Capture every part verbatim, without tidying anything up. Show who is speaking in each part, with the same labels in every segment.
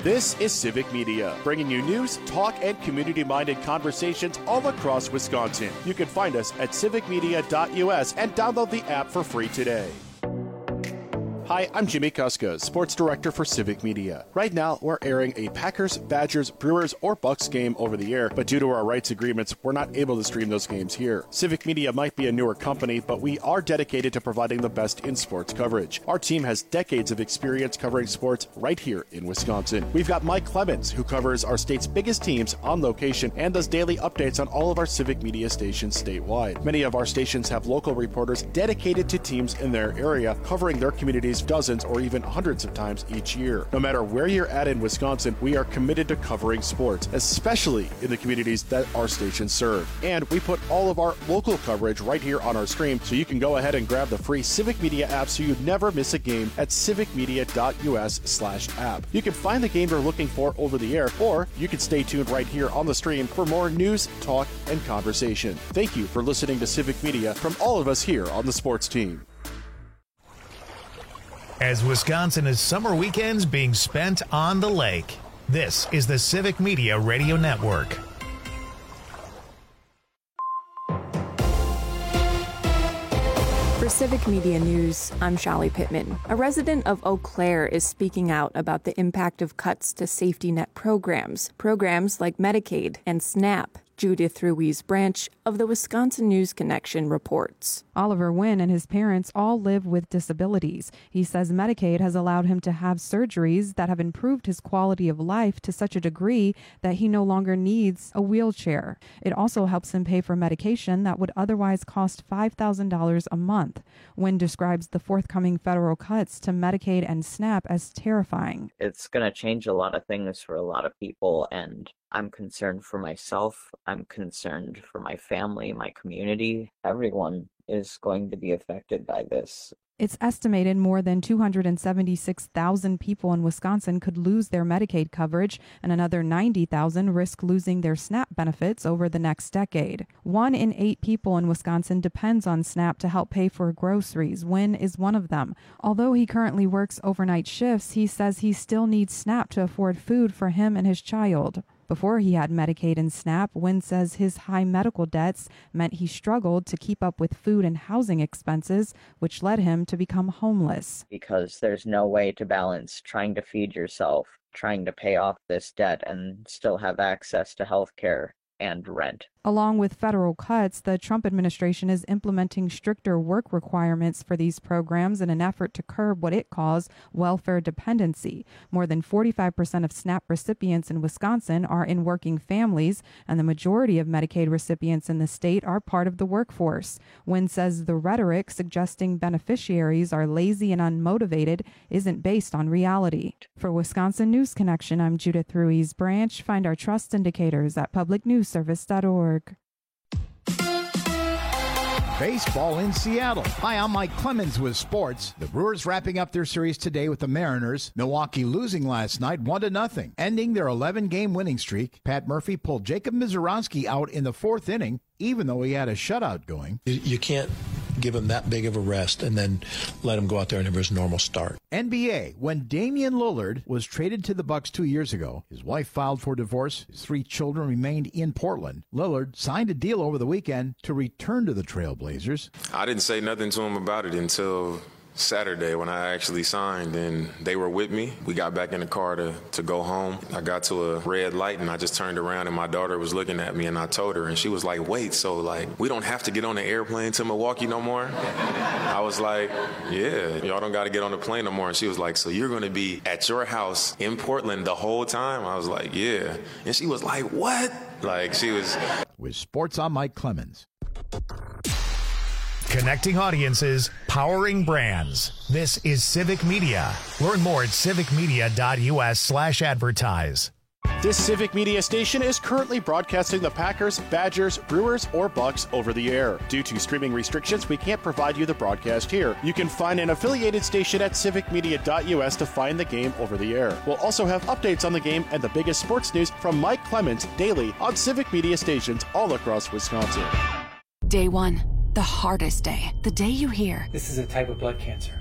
Speaker 1: This is Civic Media, bringing you news, talk, and community-minded conversations all across Wisconsin. You can find us at civic media dot U S and download the app for free today. Hi, I'm Jimmy Kuska, Sports Director for Civic Media. Right now, we're airing a Packers, Badgers, Brewers, or Bucks game over the air, but due to our rights agreements, we're not able to stream those games here. Civic Media might be a newer company, but we are dedicated to providing the best in sports coverage. Our team has decades of experience covering sports right here in Wisconsin. We've got Mike Clemens, who covers our state's biggest teams on location and does daily updates on all of our Civic Media stations statewide. Many of our stations have local reporters dedicated to teams in their area, covering their communities dozens or even hundreds of times each year. No matter where you're at in Wisconsin, we are committed to covering sports, especially in the communities that our stations serve. And we put all of our local coverage right here on our stream, so you can go ahead and grab the free Civic Media app so you never miss a game at civic media dot U S slash app. You can find the game you're looking for over the air, or you can stay tuned right here on the stream for more news, talk, and conversation. Thank you for listening to Civic Media from all of us here on the sports team.
Speaker 2: As Wisconsin is summer weekends being spent on the lake, this is the Civic Media Radio Network.
Speaker 3: For Civic Media News, I'm Shallie Pittman. A resident of Eau Claire is speaking out about the impact of cuts to safety net programs, programs like Medicaid and SNAP. Judith Ruiz Branch of the Wisconsin News Connection reports.
Speaker 4: Oliver Wynn and his parents all live with disabilities. He says Medicaid has allowed him to have surgeries that have improved his quality of life to such a degree that he no longer needs a wheelchair. It also helps him pay for medication that would otherwise cost five thousand dollars a month. Wynn describes the forthcoming federal cuts to Medicaid and SNAP as terrifying.
Speaker 5: It's going to change a lot of things for a lot of people, and I'm concerned for myself. I'm concerned for my family, my community. Everyone is going to be affected by this.
Speaker 4: It's estimated more than two hundred seventy-six thousand people in Wisconsin could lose their Medicaid coverage, and another ninety thousand risk losing their SNAP benefits over the next decade. One in eight people in Wisconsin depends on SNAP to help pay for groceries. Wynn is one of them. Although he currently works overnight shifts, he says he still needs SNAP to afford food for him and his child. Before he had Medicaid and SNAP, Wynn says his high medical debts meant he struggled to keep up with food and housing expenses, which led him to become homeless.
Speaker 5: Because there's no way to balance trying to feed yourself, trying to pay off this debt, and still have access to health care and rent.
Speaker 4: Along with federal cuts, the Trump administration is implementing stricter work requirements for these programs in an effort to curb what it calls welfare dependency. More than forty-five percent of SNAP recipients in Wisconsin are in working families, and the majority of Medicaid recipients in the state are part of the workforce. Wynn says the rhetoric suggesting beneficiaries are lazy and unmotivated isn't based on reality. For Wisconsin News Connection, I'm Judith Ruiz Branch. Find our trust indicators at public news service dot org.
Speaker 6: Baseball in Seattle. Hi, I'm Mike Clemens with sports. The Brewers wrapping up their series today with the Mariners. Milwaukee losing last night one to nothing, ending their eleven-game winning streak. Pat Murphy pulled Jacob Misiorowski out in the fourth inning, even though he had a shutout going.
Speaker 7: You can't give him that big of a rest and then let him go out there and have his normal start.
Speaker 6: N B A, when Damian Lillard was traded to the Bucks two years ago, his wife filed for divorce, his three children remained in Portland. Lillard signed a deal over the weekend to return to the Trailblazers.
Speaker 8: I didn't say nothing to him about it until Saturday when I actually signed, and they were with me. We got back in the car to, to go home. I got to a red light and I just turned around and my daughter was looking at me, and I told her, and she was like, wait, so like we don't have to get on the airplane to Milwaukee no more? I was like, yeah, y'all don't got to get on the plane no more. And she was like, so you're going to be at your house in Portland the whole time? I was like, yeah. And she was like, what? Like she was.
Speaker 6: With sports, I'm Mike Clemens.
Speaker 2: Connecting audiences, powering brands. This is Civic Media. Learn more at civic media dot U S slash advertise.
Speaker 1: This Civic Media station is currently broadcasting the Packers, Badgers, Brewers, or Bucks over the air. Due to streaming restrictions, we can't provide you the broadcast here. You can find an affiliated station at civic media dot U S to find the game over the air. We'll also have updates on the game and the biggest sports news from Mike Clemens daily on Civic Media stations all across Wisconsin.
Speaker 9: Day one, the hardest day. The day you hear,
Speaker 10: this is a type of blood cancer.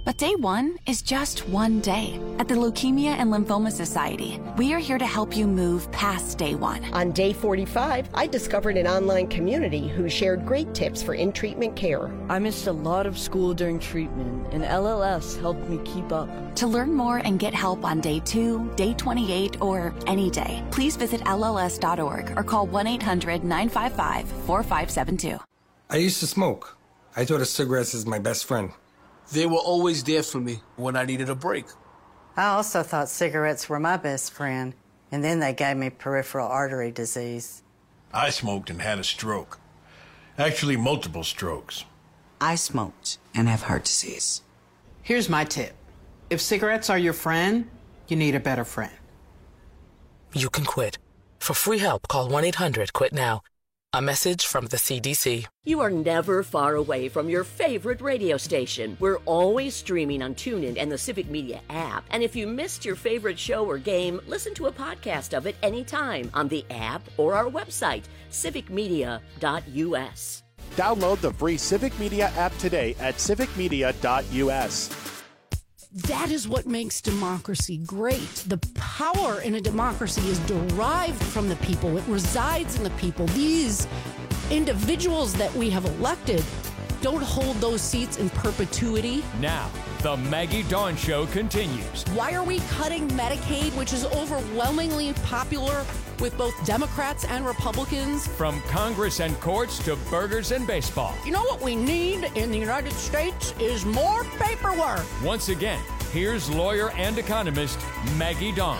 Speaker 9: But day one is just one day. At the Leukemia and Lymphoma Society, we are here to help you move past day one.
Speaker 10: On day forty-five, I discovered an online community who shared great tips for in-treatment care.
Speaker 11: I missed a lot of school during treatment, and L L S helped me keep up.
Speaker 9: To learn more and get help on day two, day twenty-eight, or any day, please visit L L S dot org or call one eight hundred nine five five four five seven two.
Speaker 12: I used to smoke. I thought of cigarettes as my best friend.
Speaker 13: They were always there for me when I needed a break.
Speaker 14: I also thought cigarettes were my best friend, and then they gave me peripheral artery disease.
Speaker 15: I smoked and had a stroke. Actually, multiple strokes.
Speaker 16: I smoked and have heart disease.
Speaker 17: Here's my tip. If cigarettes are your friend, you need a better friend.
Speaker 18: You can quit. For free help, call one eight hundred quit now. A message from the C D C.
Speaker 19: You are never far away from your favorite radio station. We're always streaming on TuneIn and the Civic Media app. And if you missed your favorite show or game, listen to a podcast of it anytime on the app or our website, civic media dot u s.
Speaker 1: Download the free Civic Media app today at civic media dot u s.
Speaker 20: That is what makes democracy great. The power in a democracy is derived from the people. It resides in the people. These individuals that we have elected don't hold those seats in perpetuity.
Speaker 21: Now, the Maggie Dawn Show continues.
Speaker 20: Why are we cutting Medicaid, which is overwhelmingly popular with both Democrats and Republicans?
Speaker 21: From Congress and courts to burgers and baseball.
Speaker 20: You know what we need in the United States is more paperwork.
Speaker 21: Once again, here's lawyer and economist Maggie Dawn.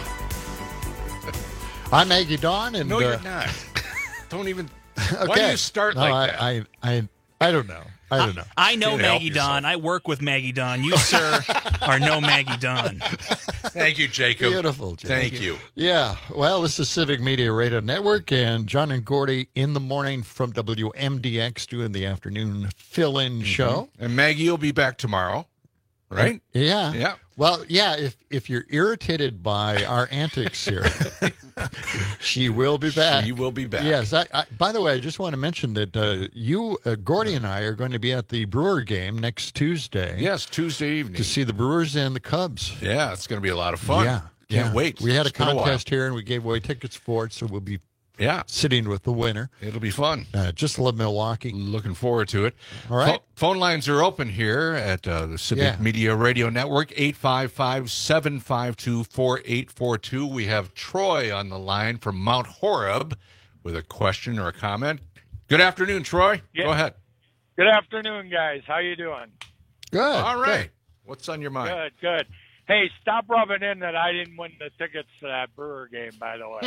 Speaker 22: I'm Maggie Dawn, and
Speaker 23: no, you're
Speaker 22: uh,
Speaker 23: not. Don't even.
Speaker 22: Okay.
Speaker 23: Why do you start
Speaker 22: no,
Speaker 23: like
Speaker 22: I,
Speaker 23: that?
Speaker 22: I, I, I don't know. I don't know.
Speaker 24: I, I know
Speaker 23: Can't
Speaker 24: Maggie
Speaker 23: help
Speaker 24: Dawn.
Speaker 23: yourself.
Speaker 24: I work with Maggie Dawn. You, sir, are no Maggie Dawn.
Speaker 23: Thank you, Jacob.
Speaker 22: Beautiful. Jacob.
Speaker 23: Thank you.
Speaker 22: Yeah. Well, this is Civic Media Radio Network, and John and Gordy in the morning from W M D X doing the afternoon fill-in mm-hmm. show.
Speaker 23: And Maggie will be back tomorrow, right?
Speaker 22: Yeah.
Speaker 23: Yeah.
Speaker 22: Well, yeah, if if you're irritated by our antics here, she will be back.
Speaker 23: She will be back.
Speaker 22: Yes. I, I, by the way, I just want to mention that uh, you, uh, Gordy and I are going to be at the Brewer game next Tuesday.
Speaker 23: Yes, Tuesday evening.
Speaker 22: To see the Brewers and the Cubs.
Speaker 23: Yeah, it's going to be a lot of fun.
Speaker 22: Yeah.
Speaker 23: Can't
Speaker 22: yeah.
Speaker 23: wait.
Speaker 22: We had
Speaker 23: It's
Speaker 22: a
Speaker 23: been
Speaker 22: contest
Speaker 23: a
Speaker 22: here, and we gave away tickets for it, so we'll be
Speaker 23: yeah
Speaker 22: sitting with the winner.
Speaker 23: It'll be fun.
Speaker 22: Uh, just love Milwaukee.
Speaker 23: Looking forward to it.
Speaker 22: All right.
Speaker 23: Pho- phone lines are open here at uh, the Civic
Speaker 22: Yeah.
Speaker 23: Media Radio Network, eight five five, seven five two, four eight four two. We have Troy on the line from Mount Horeb with a question or a comment. Good afternoon, Troy.
Speaker 25: Yeah.
Speaker 23: Go ahead.
Speaker 25: Good afternoon, guys. How you doing?
Speaker 22: Good.
Speaker 23: All right.
Speaker 22: Good.
Speaker 23: What's on your mind?
Speaker 25: Good, good. Hey, stop rubbing in that I didn't win the tickets to that Brewer game, by the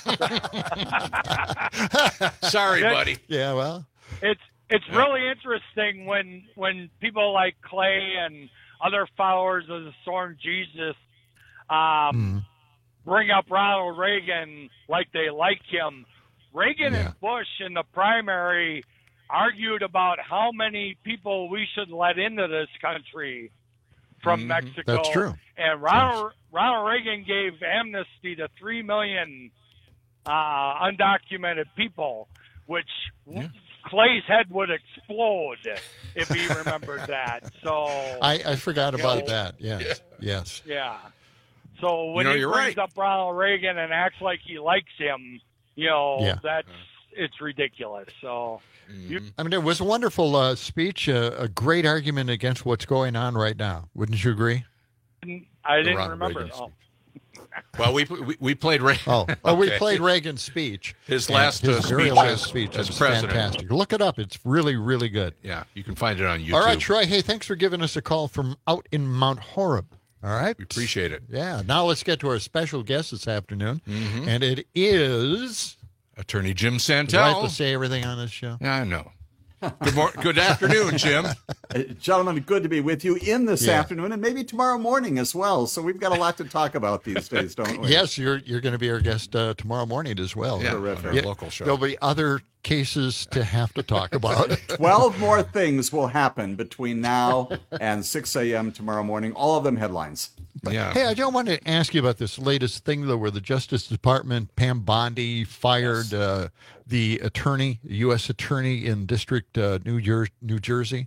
Speaker 25: way.
Speaker 23: Sorry, buddy.
Speaker 22: Yeah, well.
Speaker 25: It's it's really interesting when when people like Clay and other followers of the Storm Jesus um, mm. bring up Ronald Reagan like they like him. Reagan
Speaker 22: yeah.
Speaker 25: and Bush in the primary argued about how many people we should let into this country from
Speaker 22: mm-hmm.
Speaker 25: Mexico.
Speaker 22: That's true.
Speaker 25: And Ronald yes. Ronald Reagan gave amnesty to three million uh, undocumented people, which yeah. Clay's head would explode if he remembered that. So
Speaker 22: I, I forgot about
Speaker 25: know,
Speaker 22: that. Yes,
Speaker 23: yeah.
Speaker 22: yes.
Speaker 25: Yeah. So when
Speaker 23: you know,
Speaker 25: he
Speaker 23: you're
Speaker 25: brings
Speaker 23: right.
Speaker 25: up Ronald Reagan and acts like he likes him, you know,
Speaker 22: Yeah.
Speaker 25: that's it's ridiculous. So. You,
Speaker 22: I mean, it was a wonderful uh, speech, uh, a great argument against what's going on right now. Wouldn't you agree?
Speaker 25: I didn't
Speaker 23: Ronald
Speaker 25: remember.
Speaker 23: Reagan
Speaker 25: Oh.
Speaker 23: Well, we we, we played Reagan.
Speaker 22: Oh, oh we
Speaker 23: Okay.
Speaker 22: played Reagan's speech.
Speaker 23: His last
Speaker 22: his
Speaker 23: uh,
Speaker 22: very
Speaker 23: speech
Speaker 22: last
Speaker 23: as,
Speaker 22: speech
Speaker 23: as
Speaker 22: was
Speaker 23: president.
Speaker 22: fantastic. Look it up. It's really, really good.
Speaker 23: Yeah, you can find it on YouTube.
Speaker 22: All right, Troy. Hey, thanks for giving us a call from out in Mount Horeb. All right.
Speaker 23: We appreciate it.
Speaker 22: Yeah. Now let's get to our special guest this afternoon,
Speaker 23: Mhm.
Speaker 22: and it is
Speaker 23: Attorney Jim
Speaker 22: Do I
Speaker 23: Santel.
Speaker 22: have to say everything on this show?
Speaker 23: Yeah, I know. Good mor- Good afternoon, Jim.
Speaker 26: Uh, gentlemen, good to be with you in this
Speaker 22: Yeah.
Speaker 26: afternoon and maybe tomorrow morning as well. So we've got a lot to talk about these days, don't we?
Speaker 22: Yes, you're you're going to be our guest uh, tomorrow morning as well.
Speaker 23: Yeah,
Speaker 26: Terrific.
Speaker 23: on our
Speaker 22: Yeah,
Speaker 23: local show.
Speaker 22: There'll be other cases to have to talk about.
Speaker 26: twelve more things will happen between now and six a.m. tomorrow morning, all of them headlines.
Speaker 23: Yeah.
Speaker 22: Hey, I don't want to ask you about this latest thing, though, where the Justice Department, Pam Bondi, fired uh, the attorney, U S attorney in District uh, New, Jer- New Jersey,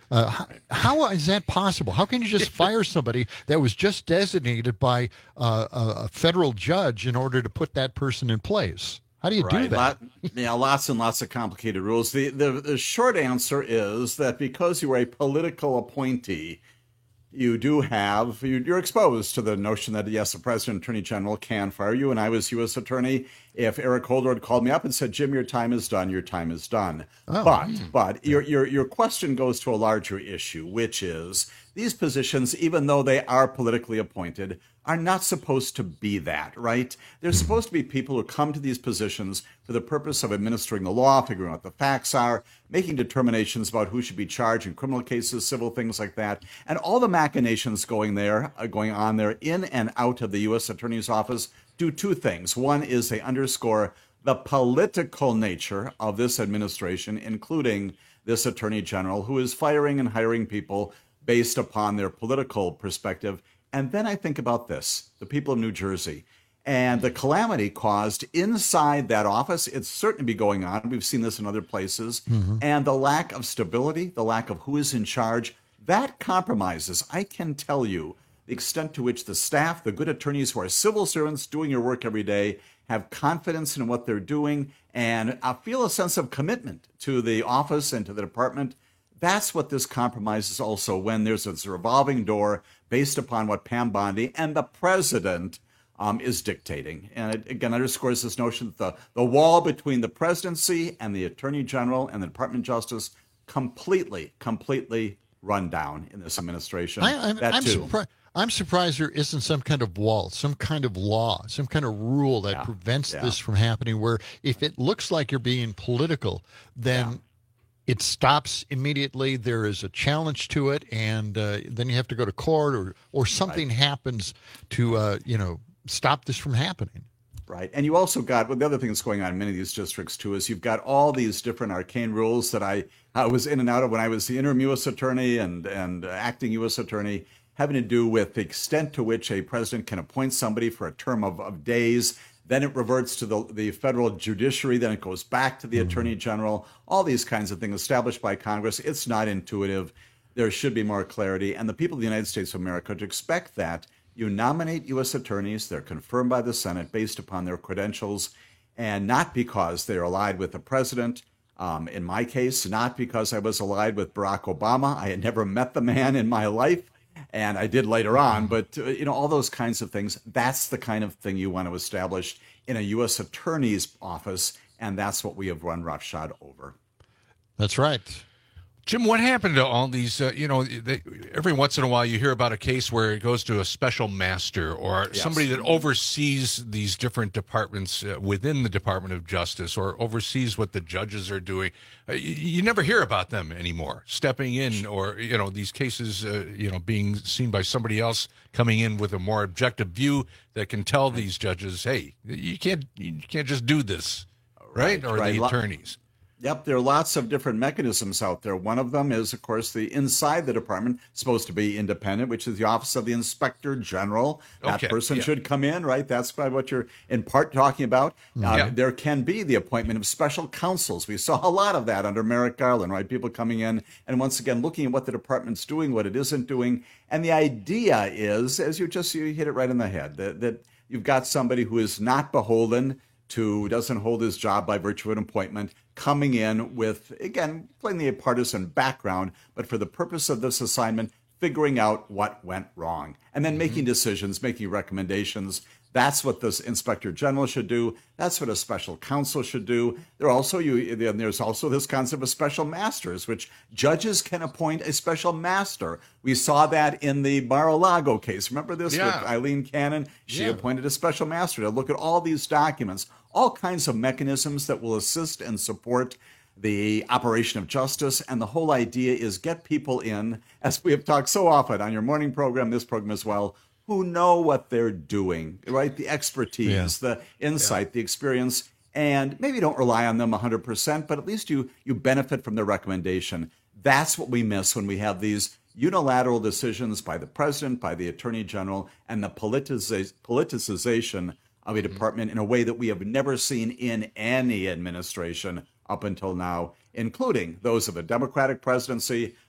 Speaker 22: Uh, how, how is that possible? How can you just fire somebody that was just designated by uh, a, a federal judge in order to put that person in place? How do you
Speaker 26: right.
Speaker 22: do that?
Speaker 26: Lot, yeah, lots and lots of complicated rules. The, the the short answer is that because you are a political appointee, you do have, you're exposed to the notion that, yes, the president attorney general can fire you. And I was U S attorney. If Eric Holder had called me up and said, Jim, your time is done, your time is done. Oh. But but your, your, your question goes to a larger issue, which is these positions, even though they are politically appointed, are not supposed to be that, right? They're supposed to be people who come to these positions for the purpose of administering the law, figuring out what the facts are, making determinations about who should be charged in criminal cases, civil things like that, and all the machinations going there, uh, going on there in and out of the U S Attorney's Office do two things. One is they underscore the political nature of this administration, including this Attorney General, who is firing and hiring people based upon their political perspective. And then I think about this, the people of New Jersey, and the calamity caused inside that office. It's certainly be going on. We've seen this in other places. Mm-hmm. And the lack of stability, the lack of who is in charge, that compromises, I can tell you, the extent to which the staff, the good attorneys who are civil servants doing your work every day, have confidence in what they're doing and uh, feel a sense of commitment to the office and to the department. That's what this compromises also when there's a revolving door based upon what Pam Bondi and the president um, is dictating. And it, again, underscores this notion that the, the wall between the presidency and the attorney general and the Department of Justice completely, completely run down in this administration.
Speaker 22: I, I'm,
Speaker 26: that
Speaker 22: I'm,
Speaker 26: too.
Speaker 22: surpri- I'm surprised there isn't some kind of wall, some kind of law, some kind of rule that
Speaker 26: Yeah.
Speaker 22: prevents
Speaker 26: Yeah.
Speaker 22: this from happening, where if it looks like you're being political, then
Speaker 26: Yeah.
Speaker 22: it stops immediately. There is a challenge to it, and uh, then you have to go to court, or or something
Speaker 26: Right.
Speaker 22: happens to uh, you know stop this from happening.
Speaker 26: Right. And you also got, well, the other thing that's going on in many of these districts, too, is you've got all these different arcane rules that I, I was in and out of when I was the interim U S attorney and, and uh, acting U S attorney, having to do with the extent to which a president can appoint somebody for a term of, of days. Then it reverts to the, the federal judiciary. Then it goes back to the mm-hmm. attorney general. All these kinds of things established by Congress. It's not intuitive. There should be more clarity. And the people of the United States of America to expect that you nominate U S attorneys. They're confirmed by the Senate based upon their credentials, and not because they're allied with the president. Um, in my case, not because I was allied with Barack Obama. I had never met the man in my life, and I did later on. But, uh, you know, all those kinds of things, that's the kind of thing you want to establish in a U S attorney's office, and that's what we have run roughshod over.
Speaker 22: That's right.
Speaker 23: Jim, what happened to all these, uh, you know, they, every once in a while you hear about a case where it goes to a special master or
Speaker 26: Yes.
Speaker 23: somebody that oversees these different departments uh, within the Department of Justice, or oversees what the judges are doing. Uh, you, you never hear about them anymore, stepping in, or, you know, these cases, uh, you know, being seen by somebody else coming in with a more objective view that can tell these judges, hey, you can't, you can't just do this, right?
Speaker 26: Right,
Speaker 23: or
Speaker 26: right.
Speaker 23: the attorneys.
Speaker 26: Yep, there are lots of different mechanisms out there. One of them is, of course, the inside the department, supposed to be independent, which is the Office of the Inspector General. That
Speaker 23: Okay,
Speaker 26: person
Speaker 23: yeah.
Speaker 26: should come in, right? That's probably what you're in part talking about. Uh,
Speaker 23: Yeah.
Speaker 26: There can be the appointment of special counsels. We saw a lot of that under Merrick Garland, right? People coming in and once again looking at what the department's doing, what it isn't doing. And the idea is, as you just you hit it right in the head, that, that you've got somebody who is not beholden to, doesn't hold his job by virtue of an appointment, coming in with, again, plainly a partisan background, but for the purpose of this assignment, figuring out what went wrong, and then mm-hmm. making decisions, making recommendations. That's what this Inspector General should do. That's what a special counsel should do. There also you there's also this concept of special masters, which judges can appoint a special master. We saw that in the Mar-a-Lago case. Remember this
Speaker 23: Yeah.
Speaker 26: with Eileen Cannon? She
Speaker 23: Yeah.
Speaker 26: appointed a special master to look at all these documents, all kinds of mechanisms that will assist and support the operation of justice. And the whole idea is get people in, as we have talked so often on your morning program, this program as well, who know what they're doing, right? The expertise,
Speaker 22: Yeah.
Speaker 26: the insight, the experience, and maybe don't rely on them one hundred percent, but at least you you benefit from their recommendation. That's what we miss when we have these unilateral decisions by the president, by the attorney general, and the politiza- politicization of a department in a way that we have never seen in any administration up until now, including those of a Democratic presidency,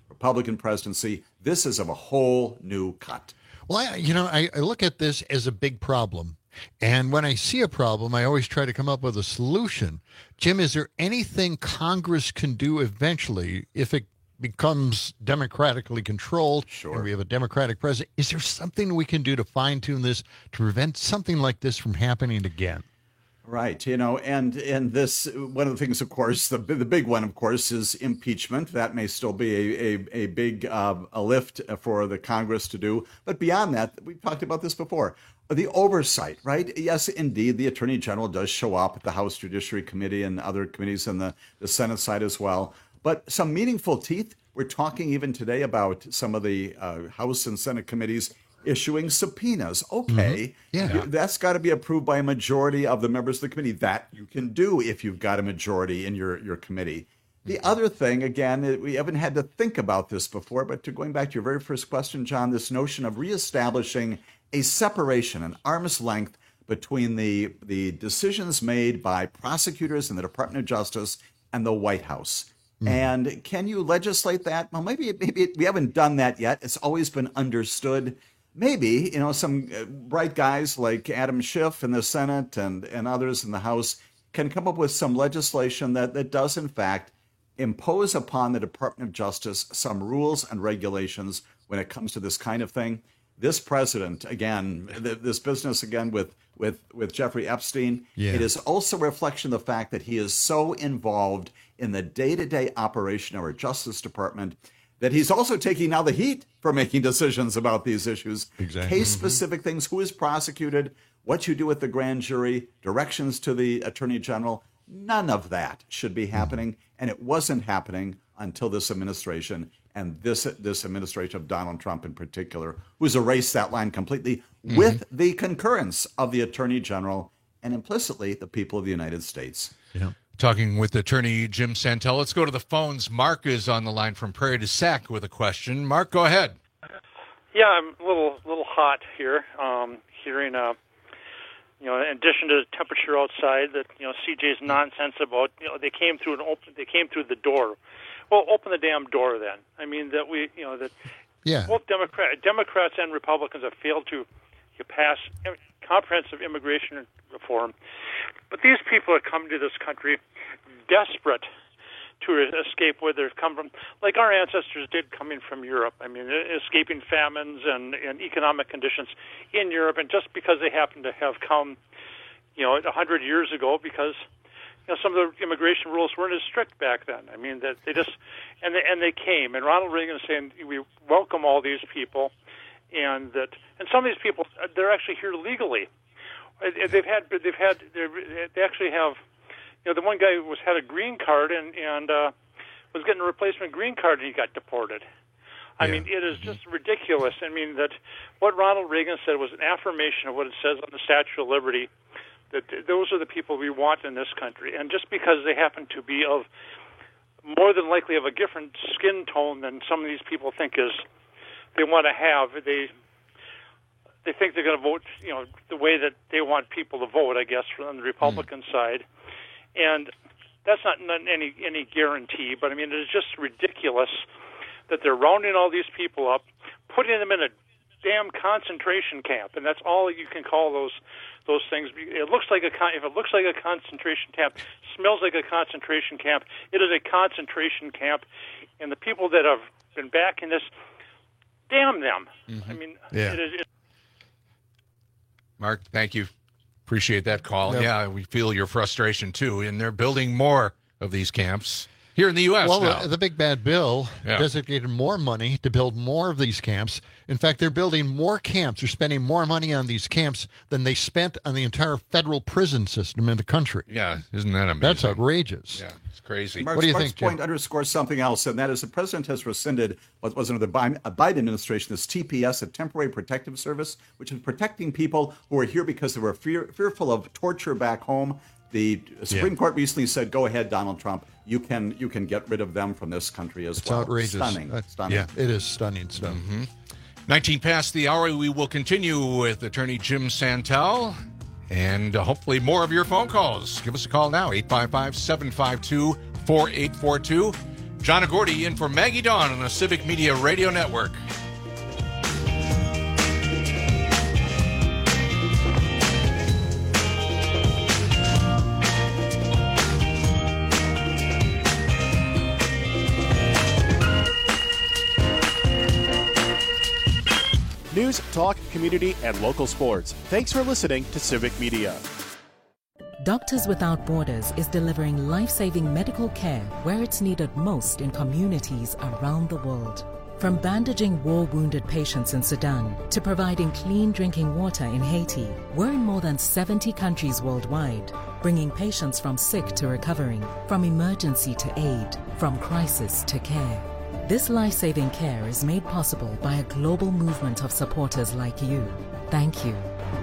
Speaker 26: Republican presidency. This is of a whole new cut.
Speaker 22: Well, I, you know, I, I look at this as a big problem. And when I see a problem, I always try to come up with a solution. Jim, is there anything Congress can do eventually if it becomes democratically controlled
Speaker 26: sure.
Speaker 22: and we have a Democratic president? Is there something we can do to fine-tune this to prevent something like this from happening again?
Speaker 26: Right, you know, and and this, one of the things, of course, the the big one, of course, is impeachment. That may still be a a, a big uh, a lift for the Congress to do. But beyond that, we've talked about this before. The oversight, right? Yes, indeed, the Attorney General does show up at the House Judiciary Committee and other committees and the, the Senate side as well. But some meaningful teeth. We're talking even today about some of the uh, House and Senate committees issuing subpoenas. Okay,
Speaker 22: mm-hmm. yeah.
Speaker 26: that's got to be approved by a majority of the members of the committee. That you can do if you've got a majority in your, your committee. The mm-hmm. other thing, again, we haven't had to think about this before, but to going back to your very first question, John, this notion of reestablishing a separation, an arm's length between the, the decisions made by prosecutors in the Department of Justice and the White House. Mm-hmm. And can you legislate that? Well, maybe maybe we haven't done that yet. It's always been understood. Maybe, you know, some bright guys like Adam Schiff in the Senate and, and others in the House can come up with some legislation that, that does, in fact, impose upon the Department of Justice some rules and regulations when it comes to this kind of thing. This president, again, th- this business again with, with, with Jeffrey Epstein,
Speaker 22: yeah.
Speaker 26: it is also a reflection of the fact that he is so involved in the day-to-day operation of our Justice Department that he's also taking now the heat for making decisions about these issues.
Speaker 22: Exactly.
Speaker 26: Case-specific mm-hmm. things, who is prosecuted, what you do with the grand jury, directions to the Attorney General. None of that should be happening, mm-hmm. and it wasn't happening until this administration, and this this administration of Donald Trump in particular, who's erased that line completely mm-hmm. with the concurrence of the Attorney General and implicitly the people of the United States.
Speaker 22: Yeah.
Speaker 23: Talking with Attorney Jim Santel. Let's go to the phones. Mark is on the line from Prairie du Sac with a question. Mark, go ahead.
Speaker 3: Yeah, I'm a little little hot here. Um, hearing, uh, you know, in addition to the temperature outside, that you know C J's nonsense about you know they came through an open they came through the door. Well, open the damn door then. I mean that we you know that
Speaker 22: yeah.
Speaker 3: both Democrat Democrats and Republicans have failed to, to pass comprehensive immigration reform. But these people are coming to this country desperate to escape where they've come from, like our ancestors did coming from Europe. I mean, escaping famines and, and economic conditions in Europe, and just because they happen to have come, you know, a hundred years ago, because you know some of the immigration rules weren't as strict back then. I mean, that they just and they, and they came, and Ronald Reagan is saying we welcome all these people, and that and some of these people they're actually here legally. They've had, they've had, they actually have, you know, the one guy was had a green card and and uh, was getting a replacement green card and he got deported. I yeah. mean, it is just ridiculous. I mean, that what Ronald Reagan said was an affirmation of what it says on the Statue of Liberty, that those are the people we want in this country. And just because they happen to be of more than likely of a different skin tone than some of these people think is they want to have, they. They think they're going to vote, you know, the way that they want people to vote, I guess, from the Republican mm. side, and that's not, not any any guarantee. But I mean, it is just ridiculous that they're rounding all these people up, putting them in a damn concentration camp, and that's all you can call those those things. It looks like a if it looks like a concentration camp, smells like a concentration camp. It is a concentration camp, and the people that have been backing this, damn them. Mm-hmm. I mean,
Speaker 22: yeah.
Speaker 3: it is. It,
Speaker 23: Mark, thank you. Appreciate that call.
Speaker 22: Yep.
Speaker 23: Yeah, we feel your frustration, too, and they're building more of these camps here in the U S
Speaker 22: Well,
Speaker 23: now.
Speaker 22: The, the big bad bill
Speaker 23: yeah.
Speaker 22: designated more money to build more of these camps. In fact, they're building more camps. They're spending more money on these camps than they spent on the entire federal prison system in the country.
Speaker 23: Yeah, isn't that amazing?
Speaker 22: That's outrageous.
Speaker 23: Yeah, it's crazy.
Speaker 26: Mark's,
Speaker 22: what do you
Speaker 26: Mark's
Speaker 22: think, Jim?
Speaker 26: point underscores something else, and that is the president has rescinded what was under the Biden administration, this T P S, a Temporary Protective Service, which is protecting people who are here because they were fear, fearful of torture back home. The Supreme yeah. Court recently said, "Go ahead, Donald Trump. You can you can get rid of them from this country as
Speaker 22: it's
Speaker 26: well."
Speaker 22: Outrageous.
Speaker 26: Stunning.
Speaker 22: Uh,
Speaker 26: Stunning.
Speaker 22: Yeah, it is stunning stuff.
Speaker 23: Mm-hmm. nineteen past the hour. We will continue with Attorney Jim Santel and uh, hopefully more of your phone calls. Give us a call now, eight five five, seven five two, four eight four two. John Agordi in for Maggie Dawn on the Civic Media Radio Network.
Speaker 1: News, talk, community, and local sports. Thanks for listening to Civic Media.
Speaker 2: Doctors Without Borders is delivering life-saving medical care where it's needed most in communities around the world. From bandaging war-wounded patients in Sudan to providing clean drinking water in Haiti, we're in more than seventy countries worldwide, bringing patients from sick to recovering, from emergency to aid, from crisis to care. This life-saving care is made possible by a global movement of supporters like you. Thank you.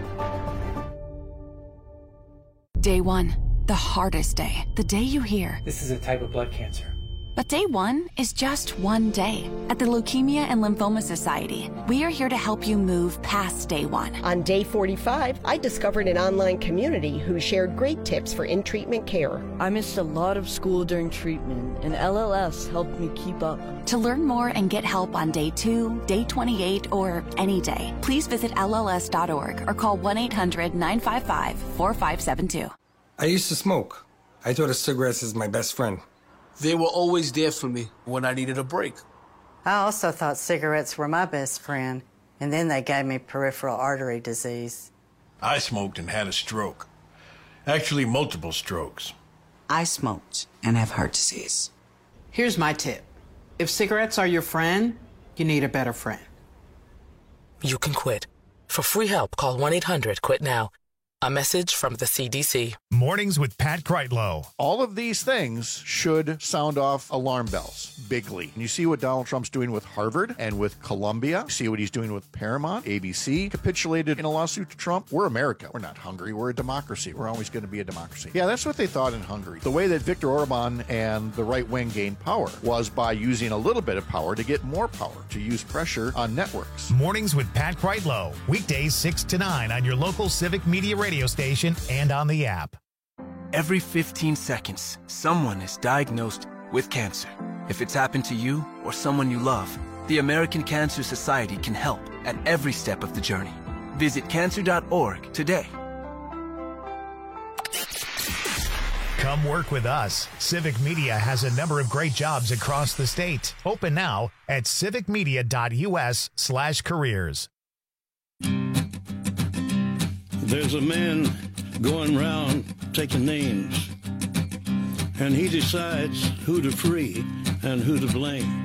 Speaker 9: Day one, the hardest day. The day you hear,
Speaker 4: "This is a type of blood cancer."
Speaker 9: But day one is just one day. At the Leukemia and Lymphoma Society, we are here to help you move past day one.
Speaker 10: On day forty-five, I discovered an online community who shared great tips for in-treatment care.
Speaker 11: I missed a lot of school during treatment, and L L S helped me keep up.
Speaker 9: To learn more and get help on day two, day twenty-eight, or any day, please visit L L S dot org or call one eight hundred nine five five four five seven two.
Speaker 12: I used to smoke. I thought a cigarette is my best friend.
Speaker 13: They were always there for me when I needed a break.
Speaker 14: I also thought cigarettes were my best friend, and then they gave me peripheral artery disease.
Speaker 15: I smoked and had a stroke. Actually, multiple strokes.
Speaker 16: I smoked and have heart disease.
Speaker 17: Here's my tip. If cigarettes are your friend, you need a better friend.
Speaker 18: You can quit. For free help, call one eight hundred quit now. A message from the C D C.
Speaker 5: Mornings with Pat Kreitlow.
Speaker 6: All of these things should sound off alarm bells bigly. And you see what Donald Trump's doing with Harvard and with Columbia. You see what he's doing with Paramount. A B C capitulated in a lawsuit to Trump. We're America. We're not Hungary. We're a democracy. We're always going to be a democracy. Yeah, that's what they thought in Hungary. The way that Viktor Orban and the right wing gained power was by using a little bit of power to get more power, to use pressure on networks.
Speaker 5: Mornings with Pat Kreitlow. Weekdays six to nine on your local Civic Media radio station and on the app.
Speaker 7: Every fifteen seconds, someone is diagnosed with cancer. If it's happened to you or someone you love, the American Cancer Society can help at every step of the journey. Visit cancer dot org today.
Speaker 5: Come work with us. Civic Media has a number of great jobs across the state. Open now at civic media dot U S slash careers.
Speaker 8: There's a man going round taking names, and he decides who to free and who to blame.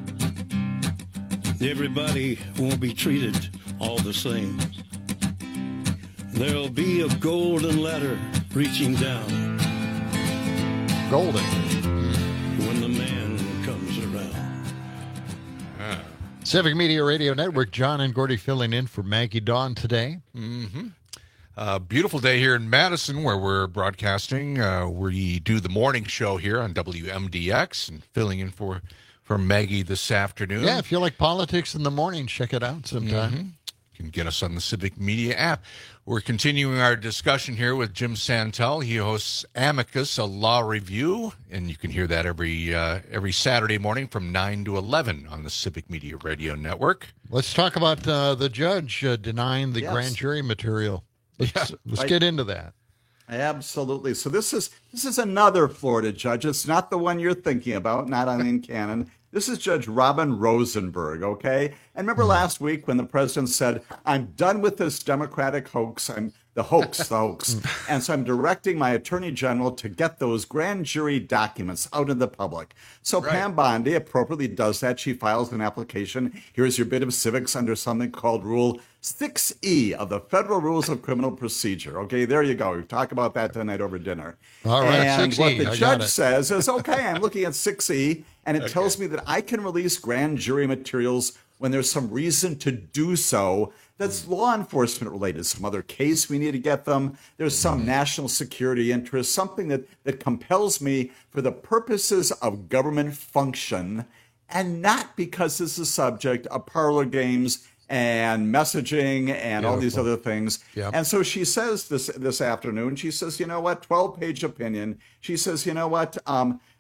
Speaker 8: Everybody won't be treated all the same. There'll be a golden ladder reaching down.
Speaker 22: Golden.
Speaker 8: When the man comes around.
Speaker 23: Ah.
Speaker 22: Civic Media Radio Network, John and Gordy filling in for Maggie Dawn today.
Speaker 23: Mm-hmm. Uh, beautiful day here in Madison where we're broadcasting. Uh, we do the morning show here on W M D X and filling in for, for Maggie this afternoon.
Speaker 22: Yeah, if you like politics in the morning, check it out sometime.
Speaker 23: Mm-hmm. You can get us on the Civic Media app. We're continuing our discussion here with Jim Santel. He hosts Amicus, a law review, and you can hear that every uh, every Saturday morning from nine to eleven on the Civic Media Radio Network.
Speaker 22: Let's talk about uh, the judge uh, denying the
Speaker 26: Yes.
Speaker 22: grand jury material. Let's,
Speaker 26: Yeah,
Speaker 22: let's
Speaker 26: I-
Speaker 22: get into that.
Speaker 26: Absolutely. So this is this is another Florida judge. It's not the one you're thinking about, not Eileen Cannon. This is Judge Robin Rosenberg, okay? And remember last week when the president said, I'm done with this Democratic hoax. I'm the hoax, the hoax. And so I'm directing my attorney general to get those grand jury documents out in the public. So
Speaker 27: Right.
Speaker 26: Pam Bondi appropriately does that. She files an application. Here's your bit of civics under something called Rule six E of the Federal Rules of Criminal Procedure. Okay, there you go. We talk about that tonight over dinner.
Speaker 22: All right,
Speaker 26: and
Speaker 22: six E,
Speaker 26: what the
Speaker 22: I got
Speaker 26: judge
Speaker 22: it.
Speaker 26: says is, okay, I'm looking at six E, and it
Speaker 22: Okay.
Speaker 26: tells me that I can release grand jury materials when there's some reason to do so that's law enforcement related. Some other case we need to get them. There's some national security interest, something that, that compels me for the purposes of government function, and not because this is subject of parlor games and messaging and all these
Speaker 22: Beautiful.
Speaker 26: other things.
Speaker 22: Yep.
Speaker 26: And so she says this this afternoon, she says, you know what, twelve-page opinion. She says, you know what, um,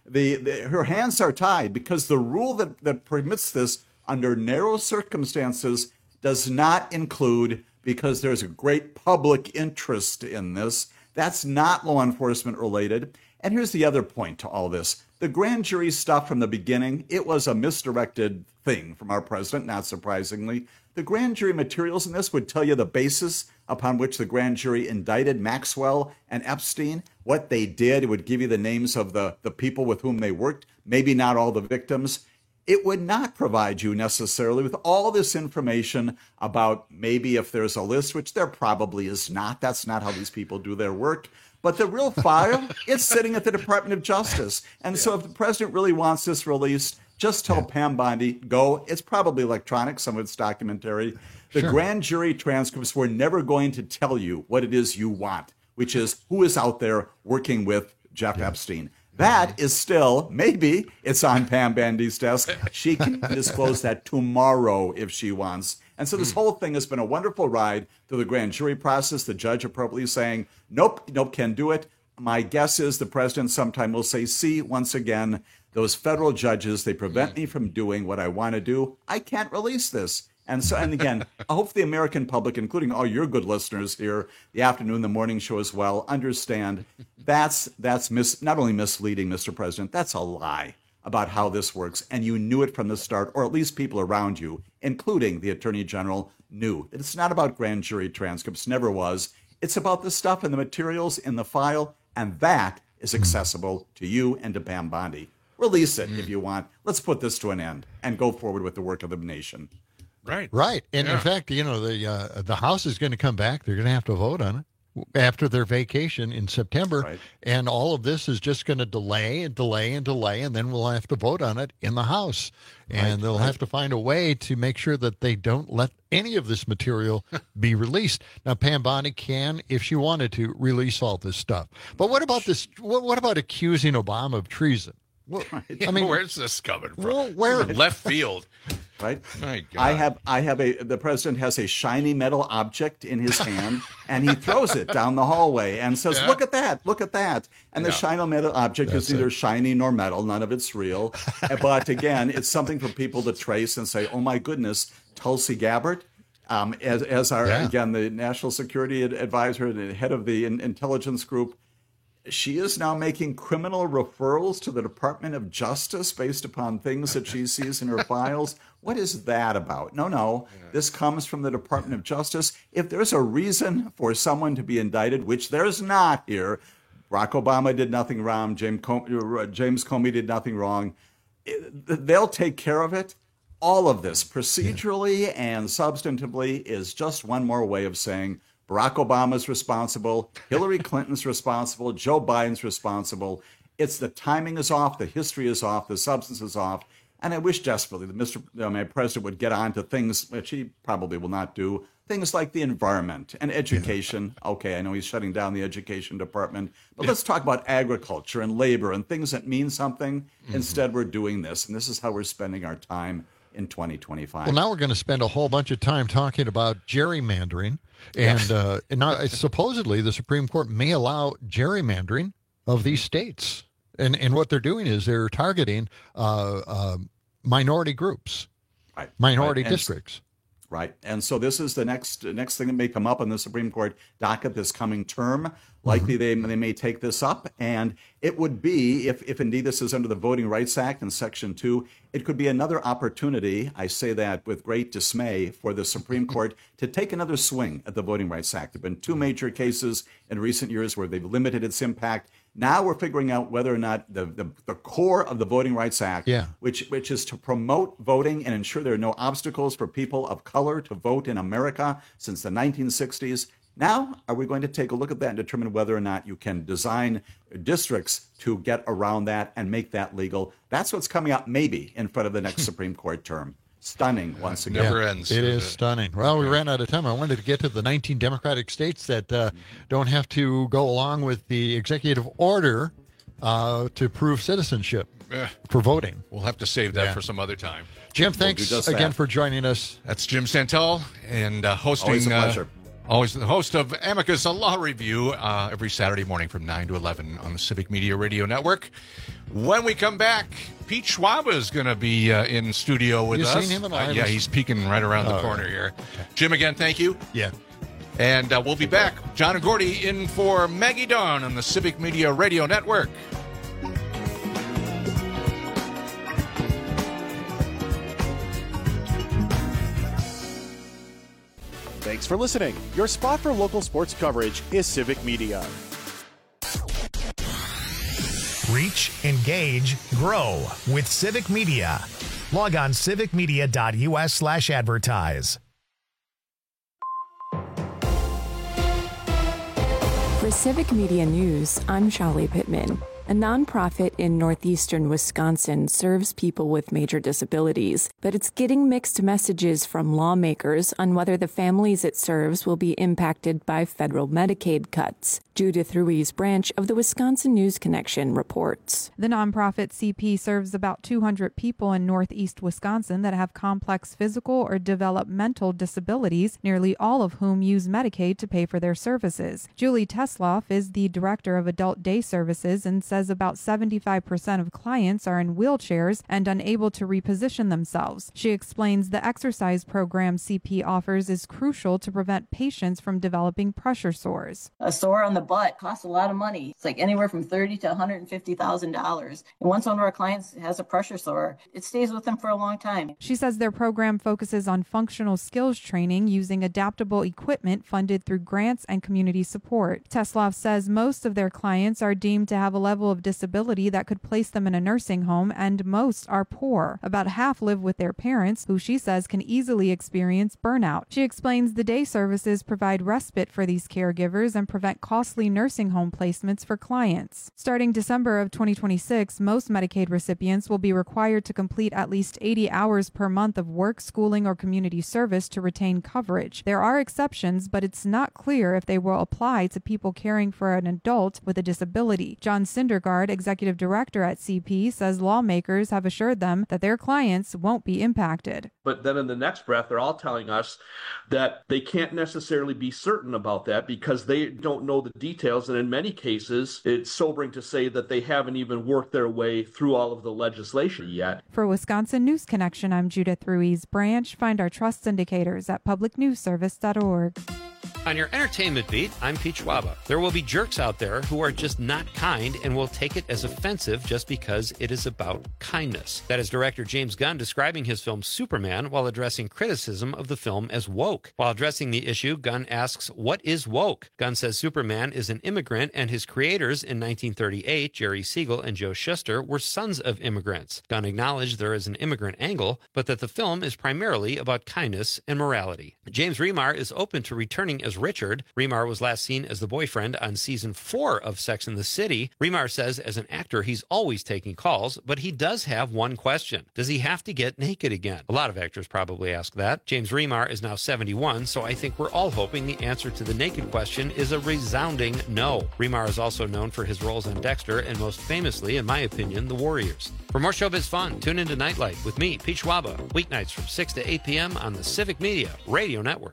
Speaker 26: The, the her hands are tied because the rule that, that permits this under narrow circumstances does not include because there's a great public interest in this. That's not law enforcement related. And here's the other point to all this. The grand jury stuff from the beginning, it was a misdirected thing from our president, not surprisingly. The grand jury materials in this would tell you the basis upon which the grand jury indicted Maxwell and Epstein, what they did. It would give you the names of the, the people with whom they worked, maybe not all the victims. It would not provide you necessarily with all this information about maybe if there's a list, which there probably is not. That's not how these people do their work. But the real file, it's sitting at the Department of Justice. And yeah. so if the president really wants this released, just tell yeah. Pam Bondi, go. It's probably electronic, some of it's documentary. The sure. grand jury transcripts were never going to tell you what it is you want, which is who is out there working with Jeff yeah. Epstein. That is still, maybe it's on Pam Bondi's desk. She can disclose that tomorrow if she wants. And so this whole thing has been a wonderful ride through the grand jury process. The judge appropriately saying, nope, nope, can't do it. My guess is the president sometime will say, see, once again, those federal judges, they prevent me from doing what I want to do. I can't release this. And so, and again, I hope the American public, including all your good listeners here, the afternoon, the morning show as well, understand that's that's mis- not only misleading, Mister President, that's a lie about how this works. And you knew it from the start, or at least people around you, including the Attorney General, knew that it's not about grand jury transcripts, never was. It's about the stuff and the materials in the file, and that is accessible to you and to Pam Bondi. Release it if you want. Let's put this to an end and go forward with the work of the nation.
Speaker 23: Right.
Speaker 22: Right. And
Speaker 23: yeah.
Speaker 22: in fact, you know, the uh, the House is going to come back. They're going to have to vote on it after their vacation in September. Right. And all of this is just going to delay and delay and delay. And then we'll have to vote on it in the House. And right. they'll right. have to find a way to make sure that they don't let any of this material be released. Now, Pam Bondi can, if she wanted to, release all this stuff. But what about this? What, what about accusing Obama of treason?
Speaker 23: Well, I mean, where's this coming from?
Speaker 22: Well, where
Speaker 23: left field,
Speaker 26: right?
Speaker 23: My God.
Speaker 26: I have, I have a. The president has a shiny metal object in his hand, and he throws it down the hallway and says, yeah. "Look at that! Look at that!" And the yeah. shiny metal object That's is neither it. shiny nor metal. None of it's real. But again, it's something for people to trace and say, "Oh my goodness, Tulsi Gabbard." Um, as, as our yeah. again, the national security advisor, the head of the in, intelligence group. She is now making criminal referrals to the Department of Justice based upon things that she sees in her files. What is that about? No, no. This comes from the Department of Justice. If there's a reason for someone to be indicted, which there's not here, Barack Obama did nothing wrong, James Comey, James Comey did nothing wrong, they'll take care of it. All of this, procedurally and substantively, is just one more way of saying, Barack Obama's responsible, Hillary Clinton's responsible, Joe Biden's responsible. It's the timing is off, the history is off, the substance is off. And I wish desperately that Mister Uh, my president would get on to things which he probably will not do, things like the environment and education. Yeah. Okay, I know he's shutting down the education department, but yeah. let's talk about agriculture and labor and things that mean something. Mm-hmm. Instead, we're doing this, and this is how we're spending our time in twenty twenty-five.
Speaker 22: Well, now we're going to spend a whole bunch of time talking about gerrymandering. And, yes. uh, and now, supposedly the Supreme Court may allow gerrymandering of these states. And and what they're doing is they're targeting uh, uh, minority groups,
Speaker 26: right.
Speaker 22: minority
Speaker 26: right.
Speaker 22: districts.
Speaker 26: Right. And so this is the next next thing that may come up on the Supreme Court docket this coming term. Likely mm-hmm. they, they may take this up. And it would be, if, if indeed this is under the Voting Rights Act in Section two, it could be another opportunity, I say that with great dismay, for the Supreme Court to take another swing at the Voting Rights Act. There have been two major cases in recent years where they've limited its impact. Now we're figuring out whether or not the, the, the core of the Voting Rights Act,
Speaker 22: yeah.
Speaker 26: which which is to promote voting and ensure there are no obstacles for people of color to vote in America since the nineteen sixties. Now, are we going to take a look at that and determine whether or not you can design districts to get around that and make that legal? That's what's coming up maybe in front of the next Supreme Court term. Stunning once again.
Speaker 23: Never ends.
Speaker 22: It is stunning. Well, we ran out of time. I wanted to get to the nineteen Democratic states that uh, don't have to go along with the executive order uh, to prove citizenship
Speaker 23: eh,
Speaker 22: for voting.
Speaker 23: We'll have to save that
Speaker 22: yeah.
Speaker 23: for some other time.
Speaker 22: Jim, thanks
Speaker 26: we'll
Speaker 22: again
Speaker 26: that.
Speaker 22: for joining us.
Speaker 23: That's Jim Santel and uh, hosting.
Speaker 26: Always a pleasure.
Speaker 23: Uh, Always the host of Amicus, a law review, uh, every Saturday morning from nine to eleven on the Civic Media Radio Network. When we come back, Pete Schwab is going to be uh, in studio with
Speaker 22: you
Speaker 23: us.
Speaker 22: You seen him in
Speaker 23: uh, Yeah, he's peeking right around the oh, corner
Speaker 22: right.
Speaker 23: here. Okay. Jim, again, thank you.
Speaker 22: Yeah.
Speaker 23: And uh, we'll be back. John and Gordy in for Maggie Dawn on the Civic Media Radio Network.
Speaker 1: Thanks for listening. Your spot for local sports coverage is Civic Media.
Speaker 5: Reach, engage, grow with Civic Media. Log on civicmedia.us slash advertise.
Speaker 4: For Civic Media News, I'm Shali Pittman. A nonprofit in northeastern Wisconsin serves people with major disabilities, but it's getting mixed messages from lawmakers on whether the families it serves will be impacted by federal Medicaid cuts. Judith Ruiz Branch of the Wisconsin News Connection reports.
Speaker 19: The nonprofit C P serves about two hundred people in northeast Wisconsin that have complex physical or developmental disabilities, nearly all of whom use Medicaid to pay for their services. Julie Tesloff is the director of adult day services and says about seventy-five percent of clients are in wheelchairs and unable to reposition themselves. She explains the exercise program C P offers is crucial to prevent patients from developing pressure sores.
Speaker 20: A sore on the butt costs a lot of money. It's like anywhere from thirty thousand dollars to one hundred fifty thousand dollars. And once one of our clients has a pressure sore, it stays with them for a long time.
Speaker 19: She says their program focuses on functional skills training using adaptable equipment funded through grants and community support. Tesloff says most of their clients are deemed to have a level of disability that could place them in a nursing home, and most are poor. About half live with their parents, who she says can easily experience burnout. She explains the day services provide respite for these caregivers and prevent costly nursing home placements for clients. Starting December of twenty twenty-six, most Medicaid recipients will be required to complete at least eighty hours per month of work, schooling, or community service to retain coverage. There are exceptions, but it's not clear if they will apply to people caring for an adult with a disability. John Syndergaard, executive director at C P, says lawmakers have assured them that their clients won't be impacted.
Speaker 21: But then in the next breath, they're all telling us that they can't necessarily be certain about that because they don't know the details. And in many cases, it's sobering to say that they haven't even worked their way through all of the legislation yet.
Speaker 19: For Wisconsin News Connection, I'm Judith Ruiz Branch. Find our trust indicators at public news service dot org.
Speaker 24: On your entertainment beat, I'm Pete Schwaba. There will be jerks out there who are just not kind and will take it as offensive just because it is about kindness. That is director James Gunn describing his film Superman while addressing criticism of the film as woke. While addressing the issue, Gunn asks, what is woke? Gunn says Superman is an immigrant and his creators in nineteen thirty-eight, Jerry Siegel and Joe Shuster, were sons of immigrants. Gunn acknowledged there is an immigrant angle, but that the film is primarily about kindness and morality. James Remar is open to returning as Richard. Remar was last seen as the boyfriend on season four of Sex and the City. Remar says as an actor he's always taking calls, but he does have one question. Does he have to get naked again? A lot of actors probably ask that. James Remar is now seventy-one, so I think we're all hoping the answer to the naked question is a resounding no. Remar is also known for his roles on Dexter and most famously, in my opinion, The Warriors. For more showbiz fun, tune into Nightlight with me, Pete Schwaba, weeknights from six to eight p.m. on the Civic Media Radio Network.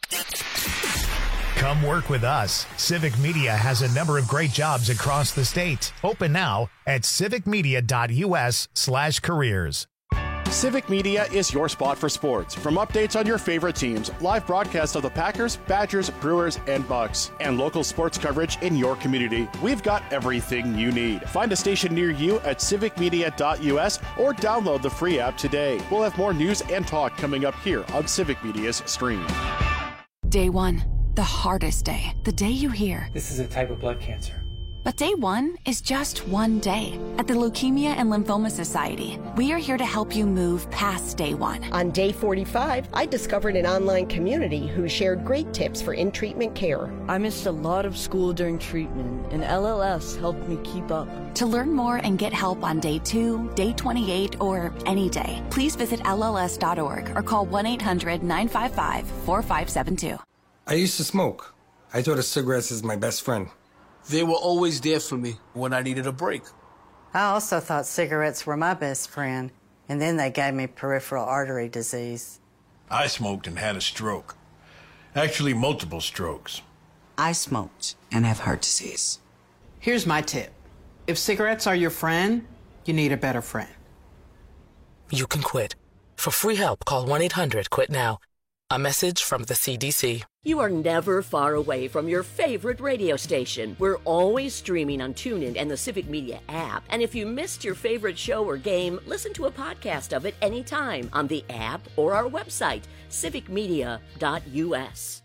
Speaker 5: Come work with us. Civic Media has a number of great jobs across the state. Open now at civicmedia.us slash careers.
Speaker 1: Civic Media is your spot for sports. From updates on your favorite teams, live broadcasts of the Packers, Badgers, Brewers, and Bucks, and local sports coverage in your community, we've got everything you need. Find a station near you at civic media dot u s or download the free app today. We'll have more news and talk coming up here on Civic Media's stream.
Speaker 9: Day one. The hardest day. The day you hear,
Speaker 25: this is a type of blood cancer.
Speaker 9: But day one is just one day. At the Leukemia and Lymphoma Society, we are here to help you move past day one.
Speaker 10: On day forty-five, I discovered an online community who shared great tips for in-treatment care.
Speaker 11: I missed a lot of school during treatment, and L L S helped me keep up.
Speaker 9: To learn more and get help on day two, day twenty-eight, or any day, please visit L L S dot org or call one eight hundred nine five five four five seven two.
Speaker 12: I used to smoke. I thought of cigarettes as my best friend.
Speaker 13: They were always there for me when I needed a break.
Speaker 14: I also thought cigarettes were my best friend, and then they gave me peripheral artery disease.
Speaker 15: I smoked and had a stroke. Actually, multiple strokes.
Speaker 2: I smoked and have heart disease. Here's my tip. If cigarettes are your friend, you need a better friend.
Speaker 3: You can quit. For free help, call one eight hundred quit now. A message from the C D C.
Speaker 16: You are never far away from your favorite radio station. We're always streaming on TuneIn and the Civic Media app. And if you missed your favorite show or game, listen to a podcast of it anytime on the app or our website, civic media dot U S.